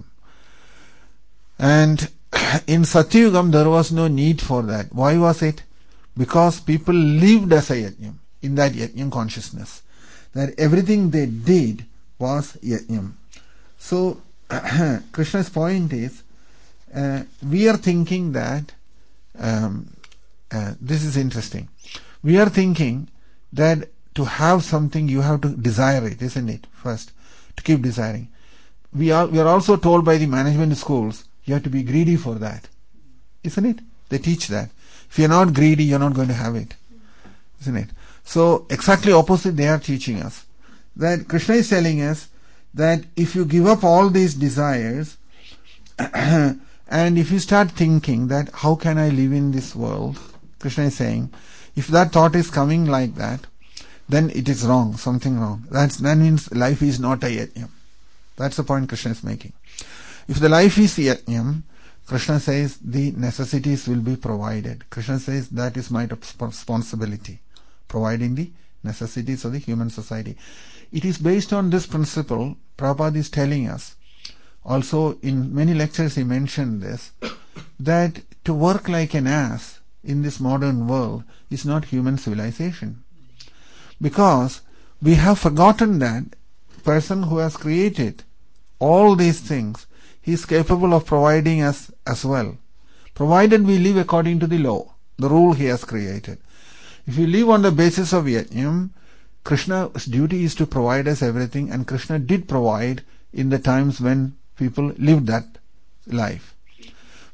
And in Satyugam, there was no need for that. Why was it? Because people lived as a yajnam, in that yajnam consciousness. That everything they did was yajnam. So, Krishna's point is, uh, we are thinking that, um, uh, this is interesting. We are thinking that to have something, you have to desire it, isn't it? First, to keep desiring. We are, we are also told by the management schools, you have to be greedy for that. Isn't it? They teach that. If you're not greedy, you're not going to have it. Isn't it? So, exactly opposite they are teaching us. That Krishna is telling us that if you give up all these desires, and if you start thinking that how can I live in this world, Krishna is saying, if that thought is coming like that, then it is wrong, something wrong. That's, that means life is not a yajnam. That's the point Krishna is making. If the life is yajnam, Krishna says the necessities will be provided. Krishna says that is my responsibility, providing the necessities of the human society. It is based on this principle, Prabhupada is telling us, also in many lectures he mentioned this, that to work like an ass in this modern world is not human civilization. Because we have forgotten that person who has created all these things, he is capable of providing us as well, provided we live according to the law, the rule he has created. If you live on the basis of yajnam, Krishna's duty is to provide us everything, and Krishna did provide in the times when people lived that life.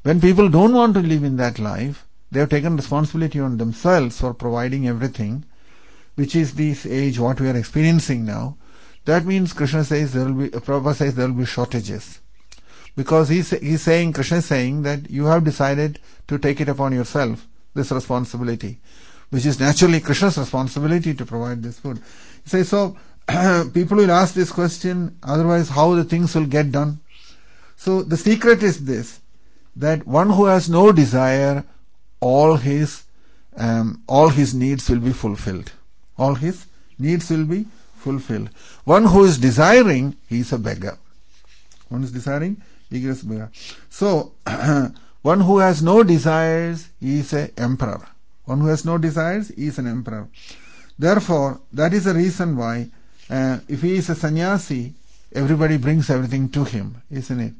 When people don't want to live in that life, they have taken responsibility on themselves for providing everything, which is this age what we are experiencing now. That means Krishna says there will be, Prabhupada says there will be shortages. Because he's, he's saying, Krishna is saying that you have decided to take it upon yourself, this responsibility, which is naturally Krishna's responsibility to provide this food. He says, so people will ask this question, otherwise how the things will get done? So the secret is this, that one who has no desire, all his um, all his needs will be fulfilled. All his needs will be fulfilled. One who is desiring, he is a beggar. One is desiring, he is a beggar. So, one who has no desires, he is an emperor. One who has no desires, he is an emperor. Therefore, that is the reason why, uh, if he is a sannyasi, everybody brings everything to him, isn't it?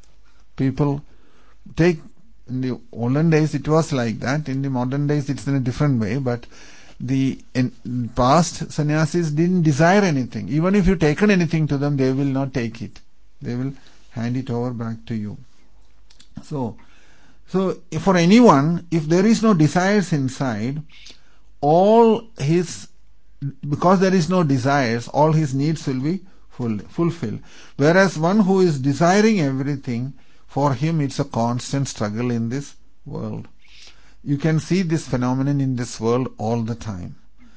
People take, in the olden days it was like that, in the modern days it's in a different way, but the in past sannyasis didn't desire anything. Even if you taken anything to them, they will not take it. They will hand it over back to you. So, so for anyone, if there is no desires inside, all his, because there is no desires, all his needs will be full, fulfilled. Whereas one who is desiring everything, for him it's a constant struggle in this world. You can see this phenomenon in this world all the time.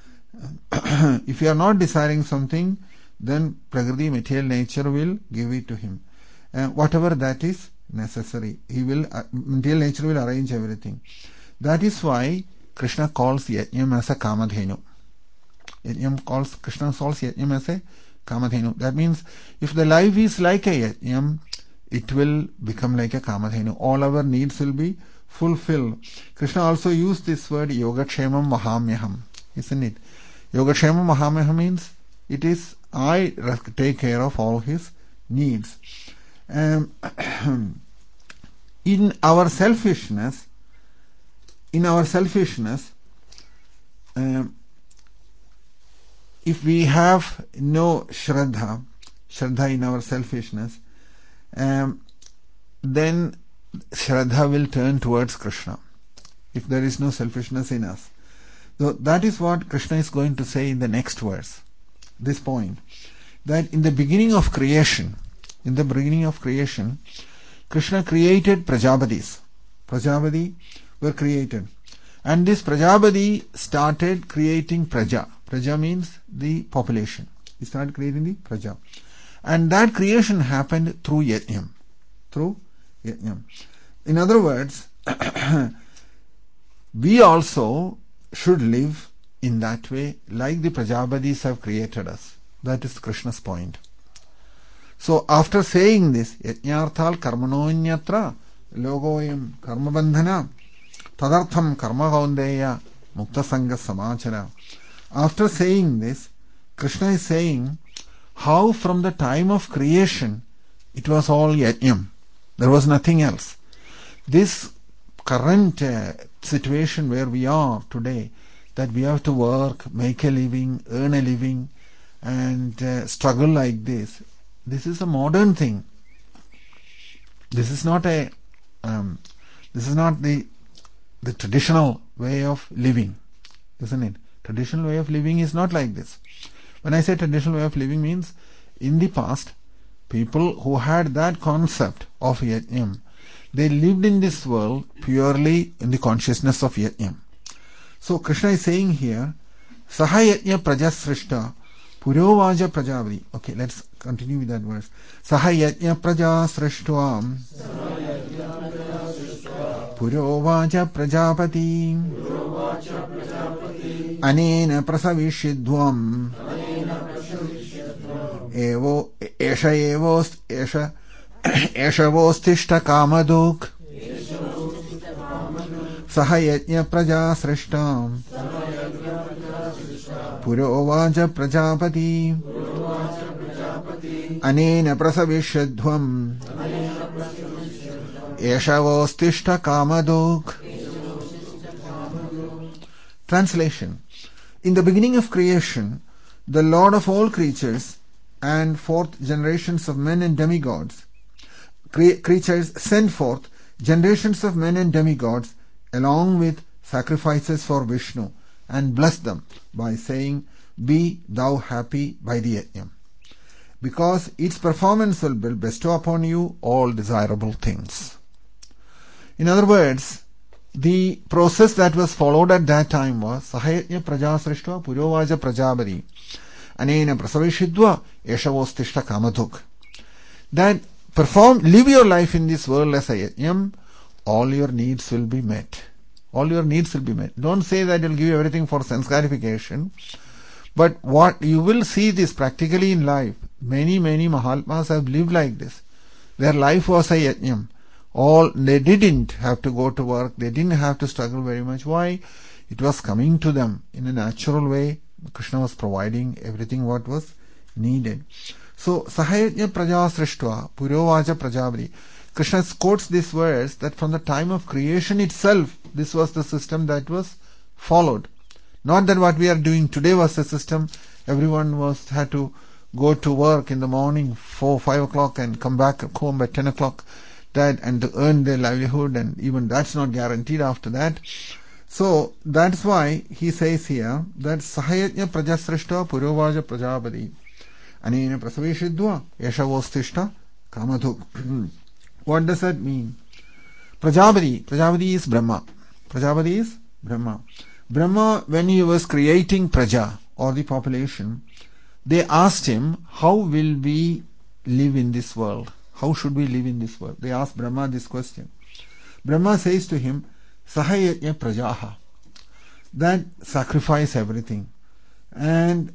If you are not desiring something, then Prakriti, material nature, will give it to him. Uh, whatever that is necessary, he will, uh, material nature will arrange everything. That is why Krishna calls Yajnam as a Kamadhenu. Yajnam calls, Krishna calls Yajnam as a Kamadhenu. That means if the life is like a Yajnam, it will become like a Kamadhenu. All our needs will be fulfilled. Krishna also used this word Yogakshemam Mahamyaham, isn't it? Yogakshemam Mahamyaham means it is I take care of all his needs. Um, in our selfishness, in our selfishness, um, if we have no Shraddha, Shraddha in our selfishness, um, then Shraddha will turn towards Krishna, if there is no selfishness in us. So that is what Krishna is going to say in the next verse, this point, that in the beginning of creation, in the beginning of creation, Krishna created Prajapatis. Prajapati were created. And this Prajapati started creating Praja. Praja means the population. He started creating the Praja. And that creation happened through Yajnam. Through Yajnam. In other words, we also should live in that way, like the Prajapatis have created us. That is Krishna's point. So after saying this, Yajnarthal karmanonyatra logoyam karmabandhana tadartham karma kaundeya mukta sangha samachara. After saying this, Krishna is saying how from the time of creation it was all Yajnam. There was nothing else. This current uh, situation where we are today, that we have to work, make a living, earn a living, and uh, struggle like this, this is a modern thing. This is not a, um, this is not the the traditional way of living, isn't it? Traditional way of living is not like this. When I say traditional way of living, means in the past, people who had that concept of Yajnam, they lived in this world purely in the consciousness of Yajnam. So Krishna is saying here, Saha Yajna Praja Srishta Purovaja Prajapati. Okay, let's continue with that verse. Saha Yajna Praja Srishtvam Purovaja Prajapati Anena Prasavishidvam Evo Esha Evost Esha Esha Vostishta Kamaduk Saha Yajna Praja Srishtam Purovaja Prajapati Anena Prasavishadhvam Eshavostishta Kamaduk. Translation. In the beginning of creation, the Lord of all creatures and fourth generations of men and demigods, cre- creatures sent forth generations of men and demigods, along with sacrifices for Vishnu, and blessed them by saying, "Be thou happy by the yajna, because its performance will bestow upon you all desirable things." In other words, the process that was followed at that time was Sahayajna praja srishtva purovaja prajabari anena prasavishidva eshavostishta kamadhuk. That perform, live your life in this world as a yajnam, all your needs will be met. All your needs will be met. Don't say that it will give you everything for sense gratification. But what you will see this practically in life. Many, many Mahatmas have lived like this. Their life was a yajnam. All, they didn't have to go to work. They didn't have to struggle very much. Why? It was coming to them in a natural way. Krishna was providing everything what was needed. So, Sahayajna praja srishtva purovaja prajabri. Krishna quotes this verse that from the time of creation itself, this was the system that was followed. Not that what we are doing today was the system. Everyone was had to go to work in the morning, four, five o'clock, and come back home by ten o'clock, that and to earn their livelihood, and even that's not guaranteed after that. So that's why he says here that Sahayajna prajasrishta purovaja prajapati anena prasaveshidva yashavostishta kamadhuk. What does that mean? Prajapati, Prajapati is Brahma. Prajapati is Brahma. Brahma, when he was creating Praja, or the population, they asked him, how will we live in this world? How should we live in this world? They asked Brahma this question. Brahma says to him, Sahayajna prajaha, that sacrifice everything. And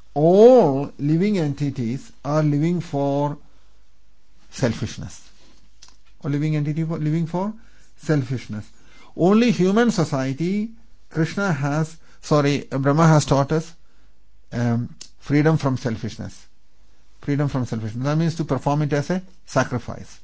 all living entities are living for selfishness. Or living entity for living for selfishness. Only human society, Krishna has, sorry, Brahma has taught us um, freedom from selfishness. Freedom from selfishness. That means to perform it as a sacrifice.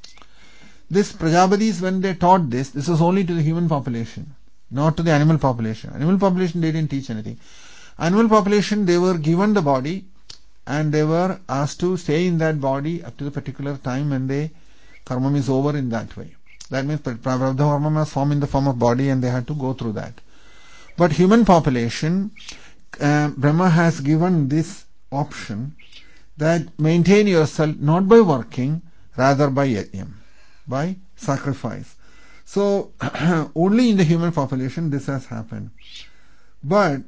This Prajapatis, when they taught this, this was only to the human population, not to the animal population. Animal population, they didn't teach anything. Animal population, they were given the body and they were asked to stay in that body up to the particular time when they karma is over in that way. That means Prarabdha karma was formed in the form of body and they had to go through that. But human population, uh, Brahma has given this option that maintain yourself not by working, rather by yajnam, by sacrifice. So only in the human population this has happened. But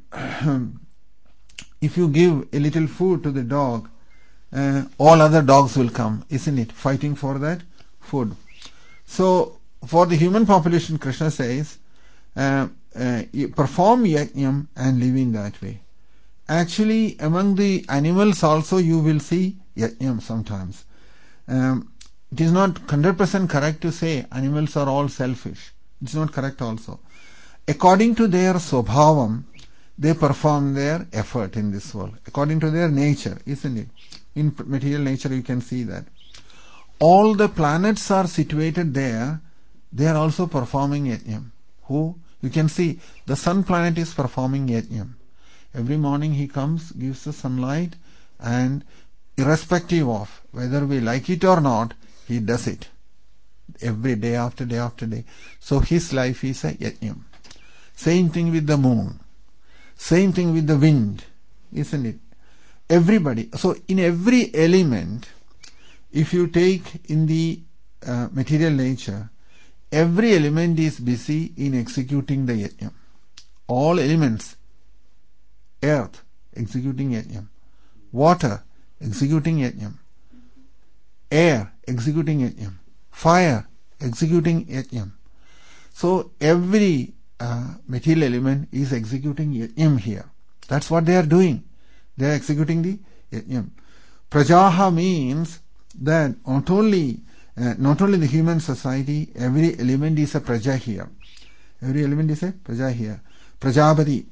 if you give a little food to the dog, uh, all other dogs will come, isn't it? Fighting for that food. So for the human population, Krishna says, uh, uh, you perform yajnam and live in that way. Actually, among the animals also you will see yajnam sometimes. Um, it is not one hundred percent correct to say animals are all selfish. It's not correct also. According to their swabhavam, they perform their effort in this world. According to their nature, isn't it? In material nature you can see that. All the planets are situated there. They are also performing yajnam. Who? You can see the sun planet is performing yajnam. Every morning he comes, gives the sunlight, and irrespective of whether we like it or not, he does it. Every day after day after day. So his life is a yajnam. Same thing with the moon. Same thing with the wind. Isn't it? Everybody. So in every element, if you take in the uh, material nature, every element is busy in executing the yajnam. All elements. Earth, executing yajnam. Water, executing yajnam. Air, executing yajnam. Fire, executing yajnam. So every uh, material element is executing yajnam here. That's what they are doing. They are executing the yajnam. Prajaha means that not only uh, not only the human society, every element is a praja here. Every element is a praja here. Prajapati.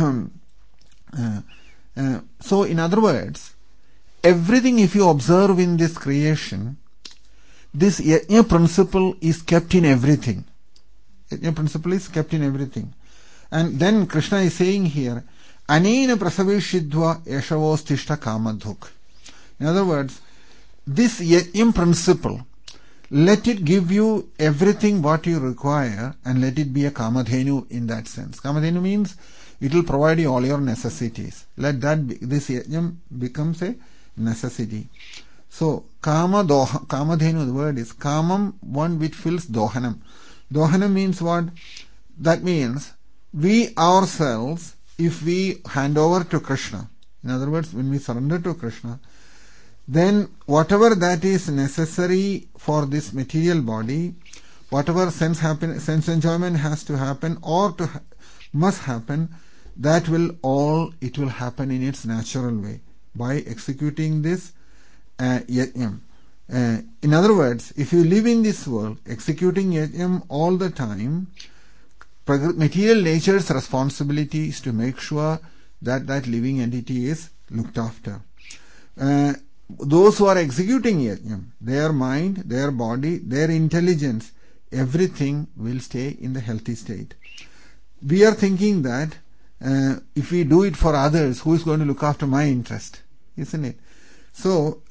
Uh, uh, so in other words, everything if you observe in this creation, this yajna principle is kept in everything. Yajna principle is kept in everything. And then Krishna is saying here, Anena prasaveshidva yashavostishta kamadhuk. In other words, this yajna principle, let it give you everything what you require, and let it be a Kamadhenu in that sense. Kamadhenu means it will provide you all your necessities. Let that be, this yajnam becomes a necessity. So, Kama doha, Kamadhenu, the word is Kamam, one which fills Dohanam. Dohanam means what? That means we ourselves, if we hand over to Krishna, in other words, when we surrender to Krishna, then whatever that is necessary for this material body, whatever sense happen, sense enjoyment has to happen or to ha- must happen, that will all, it will happen in its natural way by executing this uh, yajnam. Uh, in other words, if you live in this world executing yajnam all the time, material nature's responsibility is to make sure that that living entity is looked after. Uh, those who are executing yajnam, their mind, their body, their intelligence, everything will stay in the healthy state. We are thinking that uh, if we do it for others, who is going to look after my interest? Isn't it? So,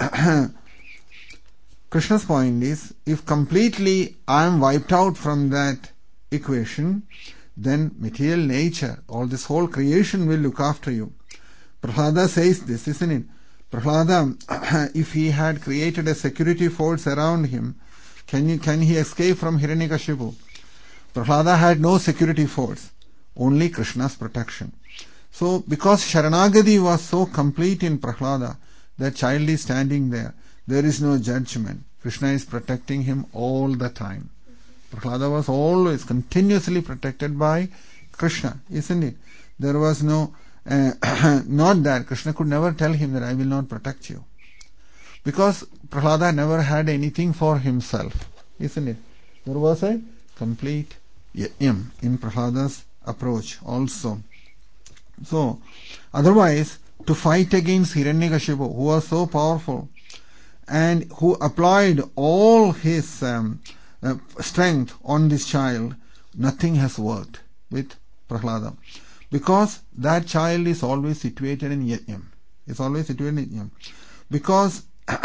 Krishna's point is, if completely I am wiped out from that equation, then material nature, all this whole creation will look after you. Prahlada says this, isn't it? Prahlada, if he had created a security force around him, can you, can he escape from Hiranyakashipu? Prahlada had no security force, only Krishna's protection. So, because Sharanagati was so complete in Prahlada, that child is standing there, there is no judgment. Krishna is protecting him all the time. Prahlada was always continuously protected by Krishna, isn't it? There was no, uh, not that Krishna could never tell him that I will not protect you. Because Prahlada never had anything for himself, isn't it? There was a complete yajnam in Prahlada's approach also. So, otherwise, to fight against Hiranyakashipu, who was so powerful and who applied all his um, uh, strength on this child, nothing has worked with Prahlada. Because that child is always situated in yajnam. It's always situated in yajnam. Because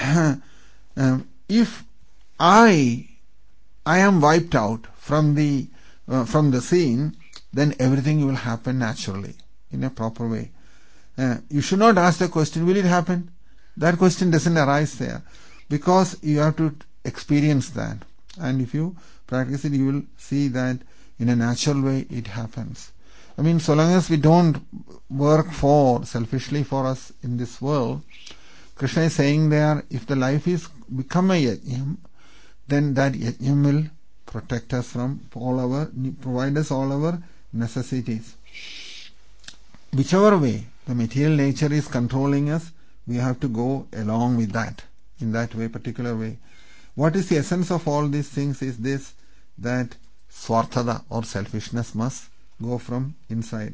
um, if I I am wiped out from the uh, from the scene, then everything will happen naturally, in a proper way. Uh, you should not ask the question, will it happen? That question doesn't arise there, because you have to experience that. And if you practice it, you will see that in a natural way it happens. I mean, so long as we don't work for, selfishly for us in this world, Krishna is saying there, if the life is become a yajnam, then that yajnam will protect us from all our, provide us all our necessities. Whichever way the material nature is controlling us, we have to go along with that, in that way, particular way. What is the essence of all these things is this, that swarthada or selfishness must go from inside.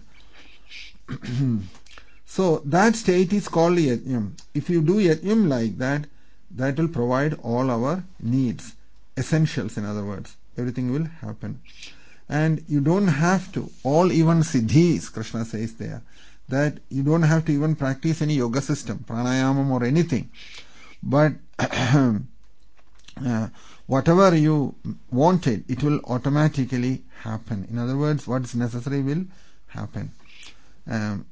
So that state is called yajnam. If you do yajnam like that, that will provide all our needs, essentials in other words. Everything will happen. And you don't have to, all even siddhis, Krishna says there, that you don't have to even practice any yoga system, pranayamam or anything. But uh, whatever you wanted, it will automatically happen. In other words, what is necessary will happen. Um,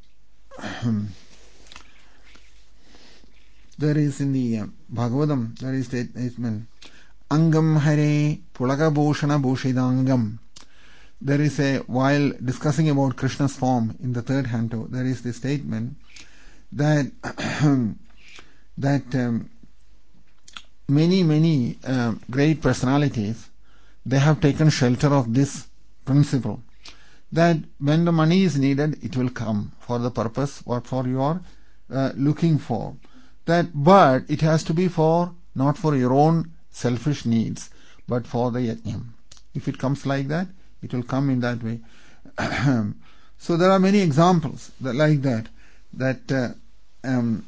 there is in the uh, Bhagavatam, there is a statement, Angam Hare Pulaga Bhushana Bhushidangam. There is a, while discussing about Krishna's form in the third canto, there is the statement that that um, many, many uh, great personalities, they have taken shelter of this principle, that when the money is needed, it will come for the purpose what for you are uh, looking for. That, but it has to be for, not for your own selfish needs, but for the yajnam. If it comes like that, it will come in that way. So there are many examples that, like that, that uh, um,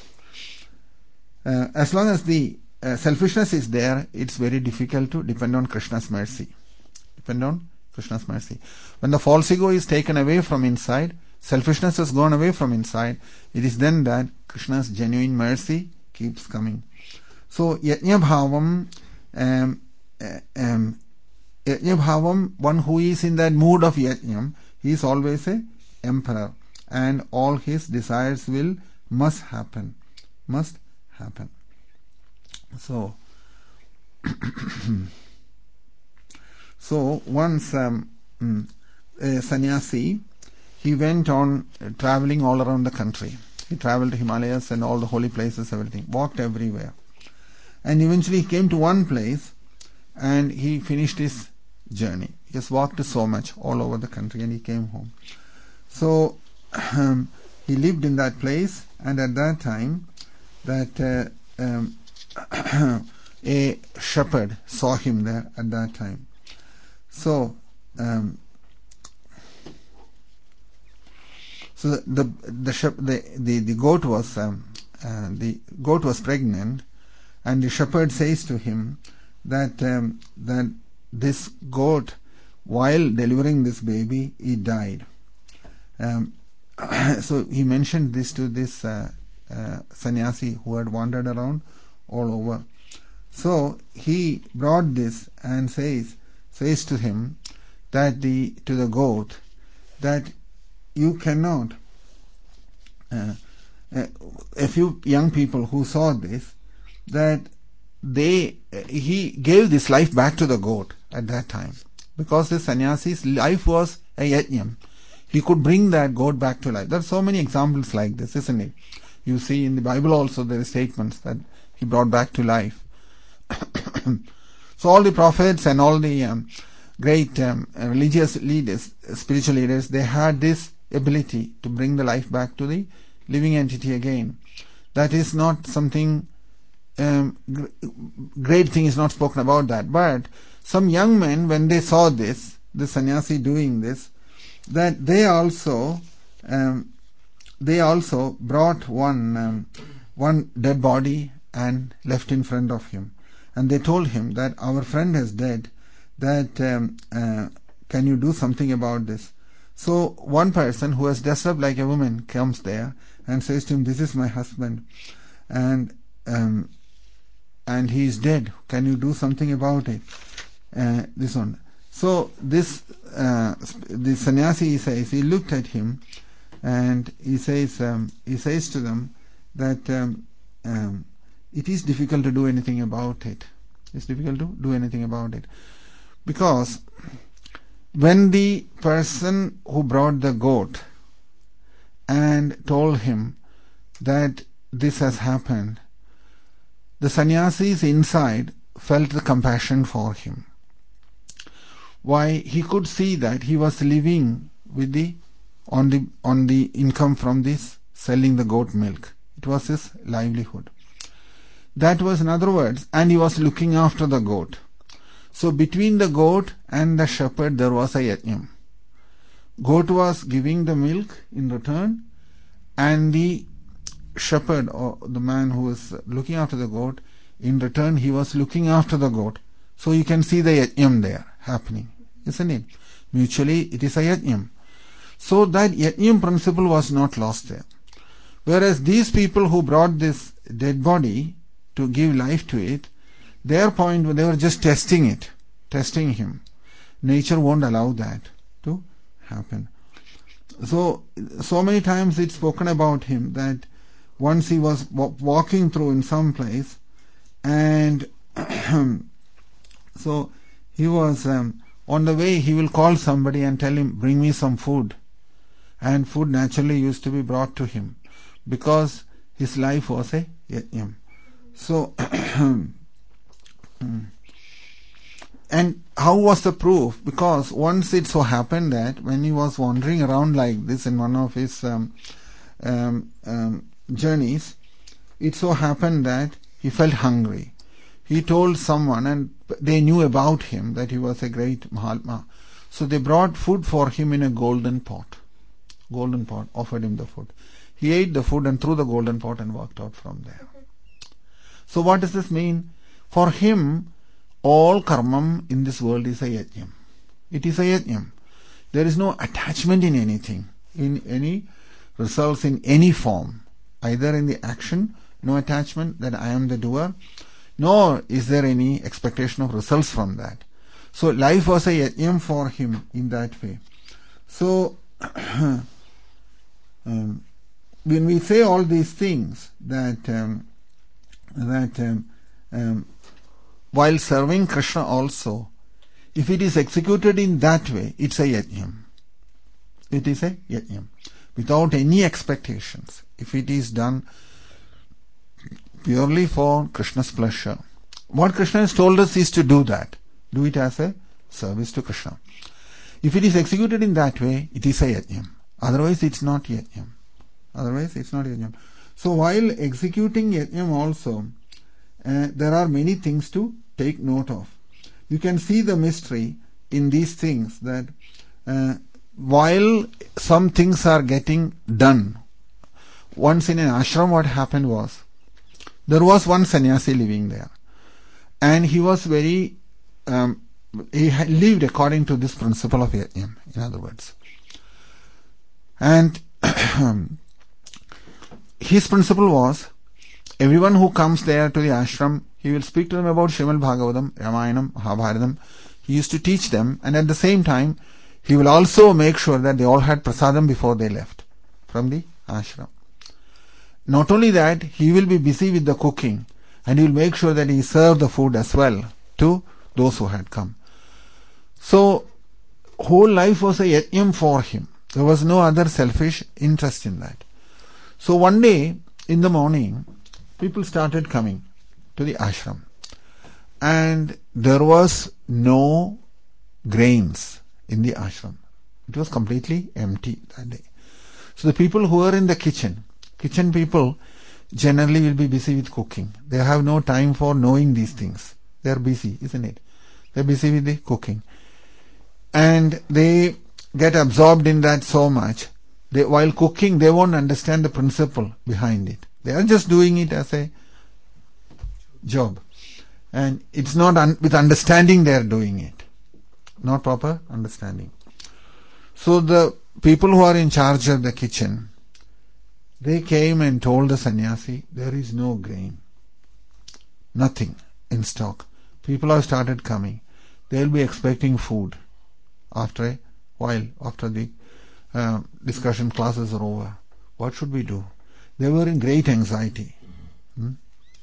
uh, as long as the uh, selfishness is there, it's very difficult to depend on Krishna's mercy. Depend on Krishna's mercy. When the false ego is taken away from inside, selfishness has gone away from inside, it is then that Krishna's genuine mercy keeps coming. So, yajna bhavam, um, uh, um, Yajna Bhavam, one who is in that mood of Yajnam, he is always a emperor, and all his desires will must happen, must happen. So, so once um, a sannyasi, he went on uh, traveling all around the country. He traveled to Himalayas and all the holy places, everything, walked everywhere. And eventually he came to one place and he finished his journey. He just walked so much all over the country and he came home. So um, he lived in that place, and at that time that uh, um, a shepherd saw him there at that time. So um, so the the the, shep- the, the, the goat was um, uh, the goat was pregnant, and the shepherd says to him that um, that this goat, while delivering this baby, he died. Um, so he mentioned this to this uh, uh, sannyasi who had wandered around all over. So he brought this and says says to him that the to the goat that you cannot. Uh, uh, a few young people who saw this, that they uh, he gave this life back to the goat at that time, because the sannyasi's life was a yajnam. He could bring that goat back to life. There are so many examples like this, isn't it? You see in the Bible also there are statements that he brought back to life. So all the prophets and all the um, great um, religious leaders, spiritual leaders, they had this ability to bring the life back to the living entity again. That is not something, um, gr- great thing is not spoken about that. But some young men, when they saw this, the sannyasi doing this, that they also um, they also brought one um, one dead body and left in front of him, and they told him that our friend is dead, that um, uh, can you do something about this? So one person who was dressed up like a woman comes there and says to him, this is my husband, and um, and he is dead, can you do something about it? Uh, this one. So this uh, the sannyasi says, he looked at him and he says um, he says to them that um, um, it is difficult to do anything about it. It's difficult to do anything about it, because when the person who brought the goat and told him that this has happened, the sannyasis inside felt the compassion for him. Why? He could see that he was living with the on the on the income from this selling the goat milk. It was his livelihood. That was, in other words, and he was looking after the goat. So between the goat and the shepherd there was a yajnam. Goat was giving the milk in return, and the shepherd, or the man who was looking after the goat, in return he was looking after the goat. So you can see the yajnam there happening, isn't it? Mutually it is a yajnam. So that yajnam principle was not lost there. Whereas these people who brought this dead body to give life to it, their point, they were just testing it, testing him. Nature won't allow that to happen. So, so many times it's spoken about him that once he was w- walking through in some place, and so he was um, on the way, he will call somebody and tell him, bring me some food. And food naturally used to be brought to him, because his life was a yajnam. So, and how was the proof? Because once it so happened that when he was wandering around like this in one of his um, um, um, journeys, it so happened that he felt hungry. He told someone, and they knew about him, that he was a great Mahatma. So they brought food for him in a golden pot. Golden pot, offered him the food. He ate the food and threw the golden pot and walked out from there. So what does this mean? For him, all karmam in this world is a yajnam. It is a yajnam. There is no attachment in anything, in any results in any form. Either in the action, no attachment that I am the doer. nor is there any expectation of results from that. So life was a yajnam for him in that way. So um, when we say all these things, that um, that um, um, while serving Krishna also, if it is executed in that way, it's a yajnam. It is a yajnam without any expectations. If it is done purely for Krishna's pleasure, what Krishna has told us is to do that. Do it as a service to Krishna. If it is executed in that way, it is a yajnam. Otherwise, it's not yajnam. Otherwise, it's not yajnam. So while executing yajnam also, uh, there are many things to take note of. You can see the mystery in these things, that uh, while some things are getting done, once in an ashram what happened was, there was one sannyasi living there, and he was very um, he had lived according to this principle of yajnam, in other words. And his principle was, everyone who comes there to the ashram, he will speak to them about Srimad Bhagavatam, Ramayanam, Mahabharatam. He used to teach them, and at the same time he will also make sure that they all had prasadam before they left from the ashram. Not only that, he will be busy with the cooking, and he will make sure that he served the food as well to those who had come. So whole life was a yajnam for him. There was no other selfish interest in that. So one day in the morning, people started coming to the ashram, and there was no grains in the ashram. It was completely empty that day. So the people who were in the kitchen, kitchen people generally will be busy with cooking. They have no time for knowing these things. They are busy, isn't it? They are busy with the cooking. And they get absorbed in that so much. They, while cooking, they won't understand the principle behind it. They are just doing it as a job. And it's not un- with understanding they are doing it. Not proper understanding. So the people who are in charge of the kitchen, they came and told the sannyasi, there is no grain. Nothing in stock. People have started coming. They will be expecting food after a while, after the uh, discussion classes are over. What should we do? They were in great anxiety. Hmm?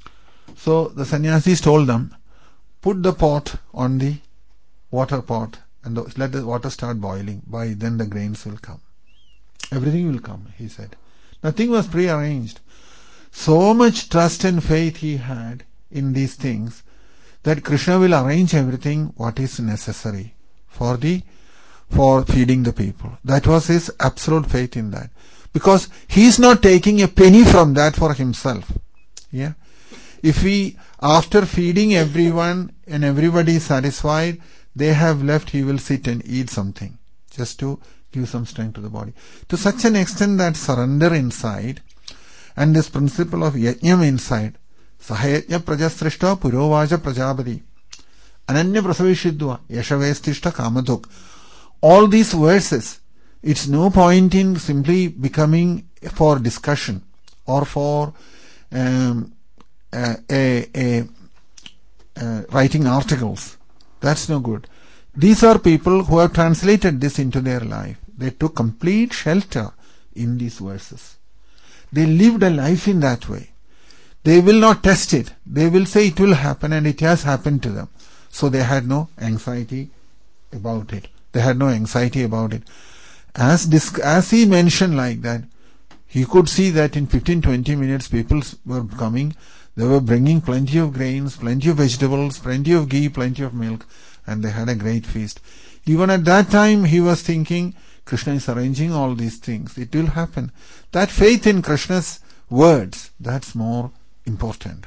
So the sannyasis told them, put the pot on the water pot and the, let the water start boiling. By then the grains will come. Everything will come, he said. Nothing was prearranged. So much trust and faith he had in these things that Krishna will arrange everything what is necessary for the for feeding the people. That was his absolute faith in that. Because he is not taking a penny from that for himself. Yeah. If we, after feeding everyone and everybody is satisfied, they have left, he will sit and eat something just to give some strength to the body. To such an extent that surrender inside and this principle of yajnam inside, sahayajna prajasrishta purovaja prajapati ananya prasavishidva yashavestishta kamaduk. All these verses, it's no point in simply becoming for discussion or for um, uh, a, a, uh, writing articles. That's no good. These are people who have translated this into their life. They took complete shelter in these verses. They lived a life in that way. They will not test it. They will say it will happen, and it has happened to them. So they had no anxiety about it. They had no anxiety about it. As dis- as he mentioned like that, he could see that in fifteen to twenty minutes people were coming. They were bringing plenty of grains, plenty of vegetables, plenty of ghee, plenty of milk, and they had a great feast. Even at that time he was thinking, Krishna is arranging all these things. It will happen. That faith in Krishna's words, that's more important.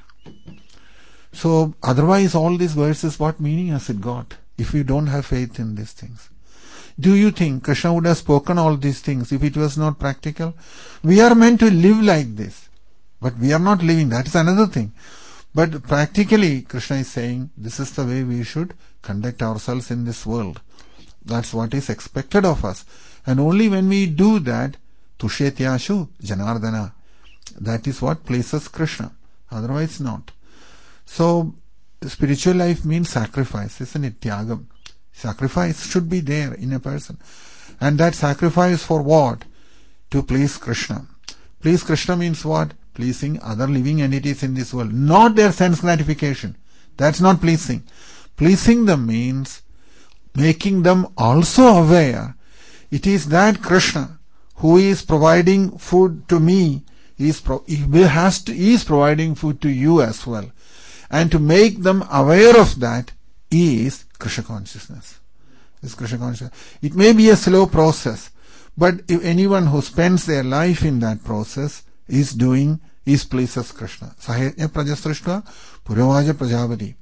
So otherwise all these verses, what meaning has it got if you don't have faith in these things? Do you think Krishna would have spoken all these things if it was not practical? We are meant to live like this, but we are not living. That is another thing. But practically Krishna is saying this is the way we should conduct ourselves in this world. That's what is expected of us. And only when we do that, Tushetyashu Janardana, that is what pleases Krishna. Otherwise not. So spiritual life means sacrifice, isn't it? Tyagam. Sacrifice should be there in a person. And that sacrifice for what? To please Krishna. Please Krishna means what? Pleasing other living entities in this world. Not their sense gratification. That's not pleasing. Pleasing them means making them also aware it is that Krishna who is providing food to me, he is, pro- he has to, he is providing food to you as well. And to make them aware of that is Krishna consciousness. Is Krishna consciousness. It may be a slow process, but if anyone who spends their life in that process is doing, is pleases Krishna. Sahayajna prajasrishva puravaja prajavati.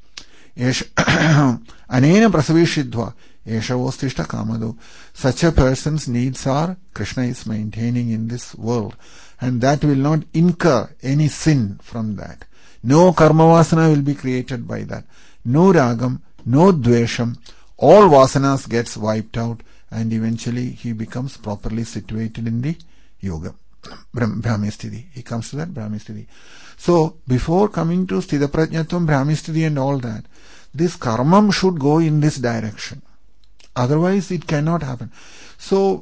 Anena prasavishidva eshavostishta kamado. Such a person's needs are Krishna is maintaining in this world, and that will not incur any sin from that. No karma vasana will be created by that. No ragam, no dvesham. All vasanas gets wiped out, and eventually he becomes properly situated in the yoga. Brahmistiti. He comes to that Brahmistiti. So, before coming to Sthita Prajnatvam, Brahmistiti and all that, this karmam should go in this direction. Otherwise, it cannot happen. So,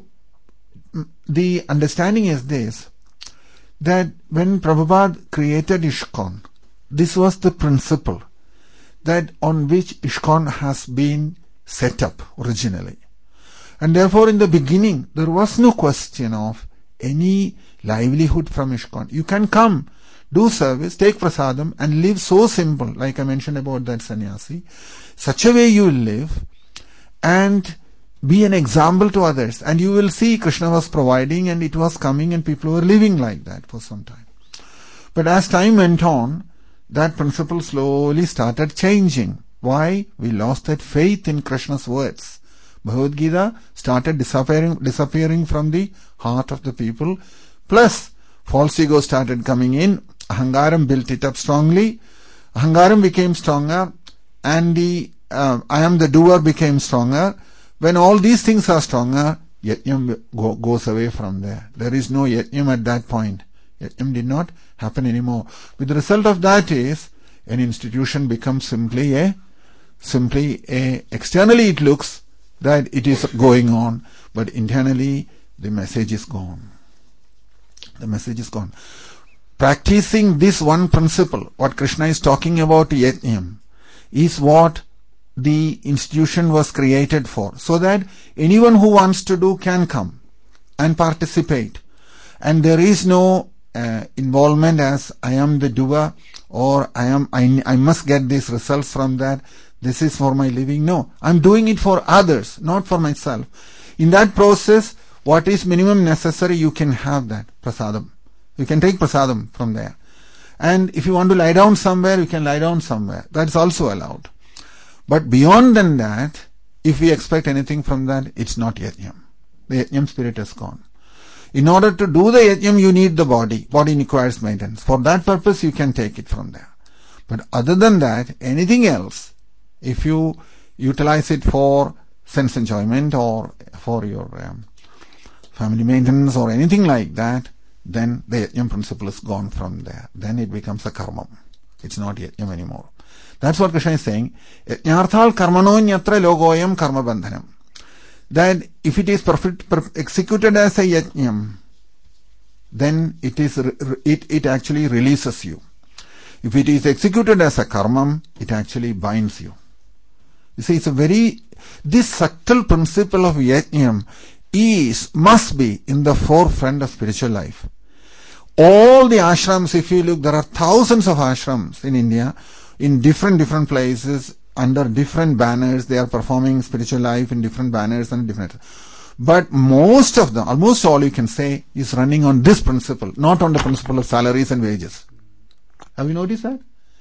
the understanding is this, that when Prabhupada created ISKCON, this was the principle that on which ISKCON has been set up originally. And therefore, in the beginning, there was no question of any livelihood from ISKCON. You can come, do service, take prasadam, and live so simple, like I mentioned about that sannyasi. Such a way you will live, and be an example to others. And you will see Krishna was providing, and it was coming, and people were living like that for some time. But as time went on, that principle slowly started changing. Why? We lost that faith in Krishna's words. Bhagavad Gita started disappearing, disappearing from the heart of the people. Plus, false ego started coming in. Ahangaram built it up strongly. Ahangaram became stronger, and the uh, I am the doer became stronger. When all these things are stronger, yajnam go, goes away from there. There is no yajnam at that point. Yajnam did not happen anymore. With the result of that is, an institution becomes simply a, simply a, externally it looks that it is going on, but internally the message is gone. The message is gone. Practicing this one principle, what Krishna is talking about, yajnam, is what the institution was created for, so that anyone who wants to do can come and participate. And there is no uh, involvement as I am the doer, or I am I, I must get these results from that. This is for my living. No, I'm doing it for others, not for myself. In that process, what is minimum necessary, you can have that prasadam. You can take prasadam from there. And if you want to lie down somewhere, you can lie down somewhere. That's also allowed. But beyond than that, if we expect anything from that, it's not yajnam. The yajnam spirit has gone. In order to do the yajnam, you need the body. Body requires maintenance. For that purpose, you can take it from there. But other than that, anything else, if you utilize it for sense enjoyment or for your um, family maintenance or anything like that, then the yajnam principle is gone from there. Then it becomes a karma. It's not yajnam anymore. That's what Krishna is saying. Yajnarthal karmanonyatra logoyam karma bandhanam. That if it is perfect, per, executed as a yajnam, then it is it, it actually releases you. If it is executed as a karmam, it actually binds you. You see, it's a very, this subtle principle of yajnam is, must be in the forefront of spiritual life. All the ashrams, if you look, there are thousands of ashrams in India, in different, different places, under different banners. They are performing spiritual life in different banners and different. But most of them, almost all you can say, is running on this principle, not on the principle of salaries and wages. Have you noticed that?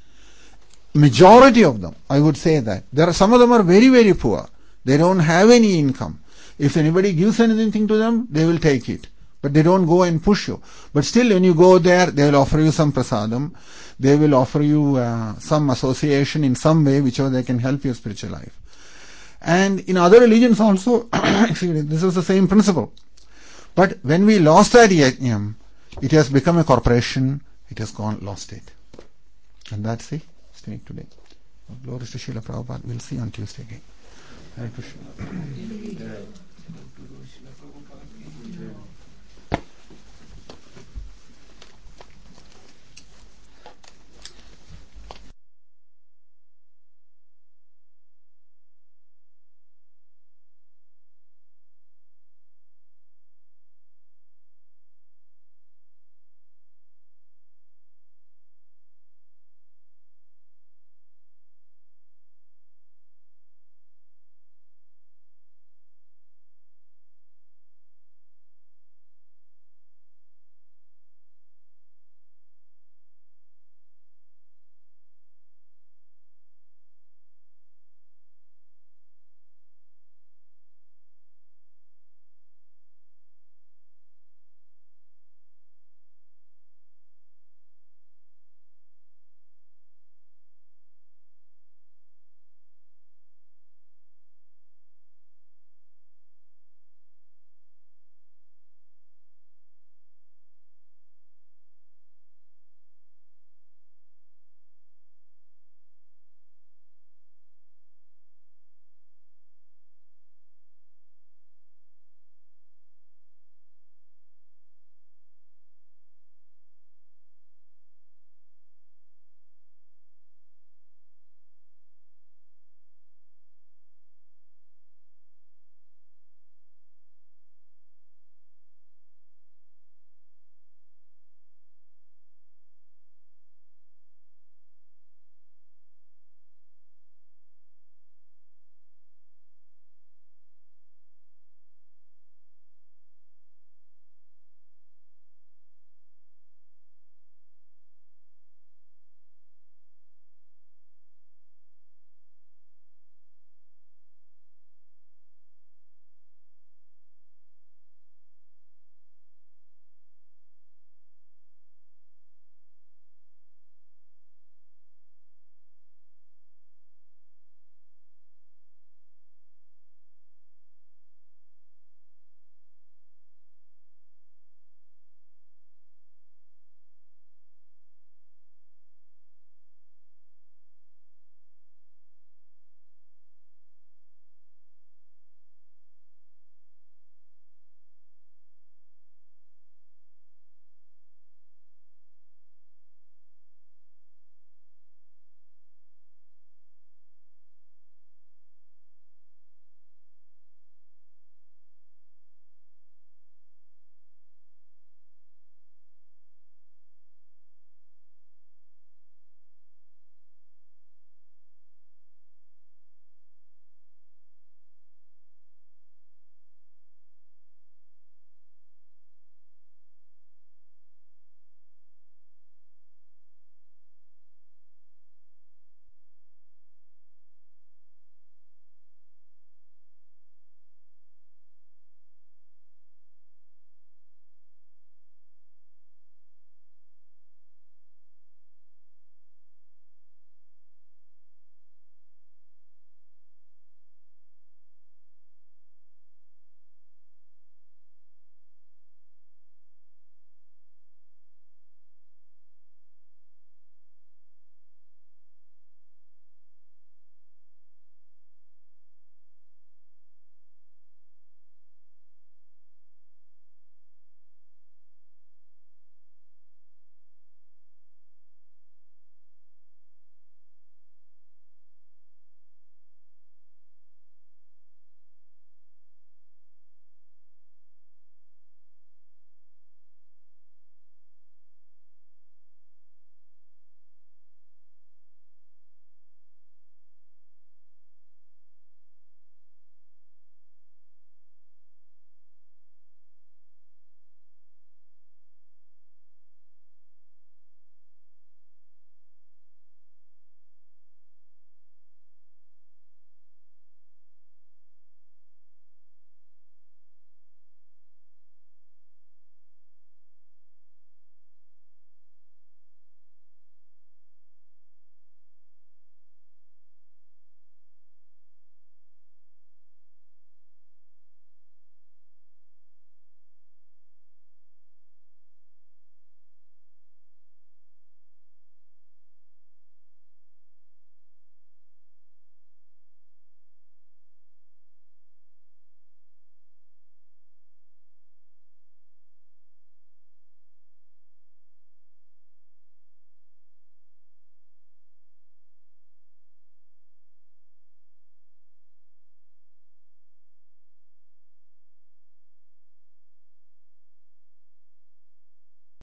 Majority of them, I would say that. There are some of them are very, very poor. They don't have any income. If anybody gives anything to them, they will take it. But they don't go and push you. But still, when you go there, they will offer you some prasadam. They will offer you uh, some association in some way, whichever they can help your spiritual life. And in other religions also, this is the same principle. But when we lost that yajnam, it has become a corporation. It has gone, lost it. And that's the state today. Glory to Srila Prabhupada. We'll see on Tuesday again. Hare Krishna.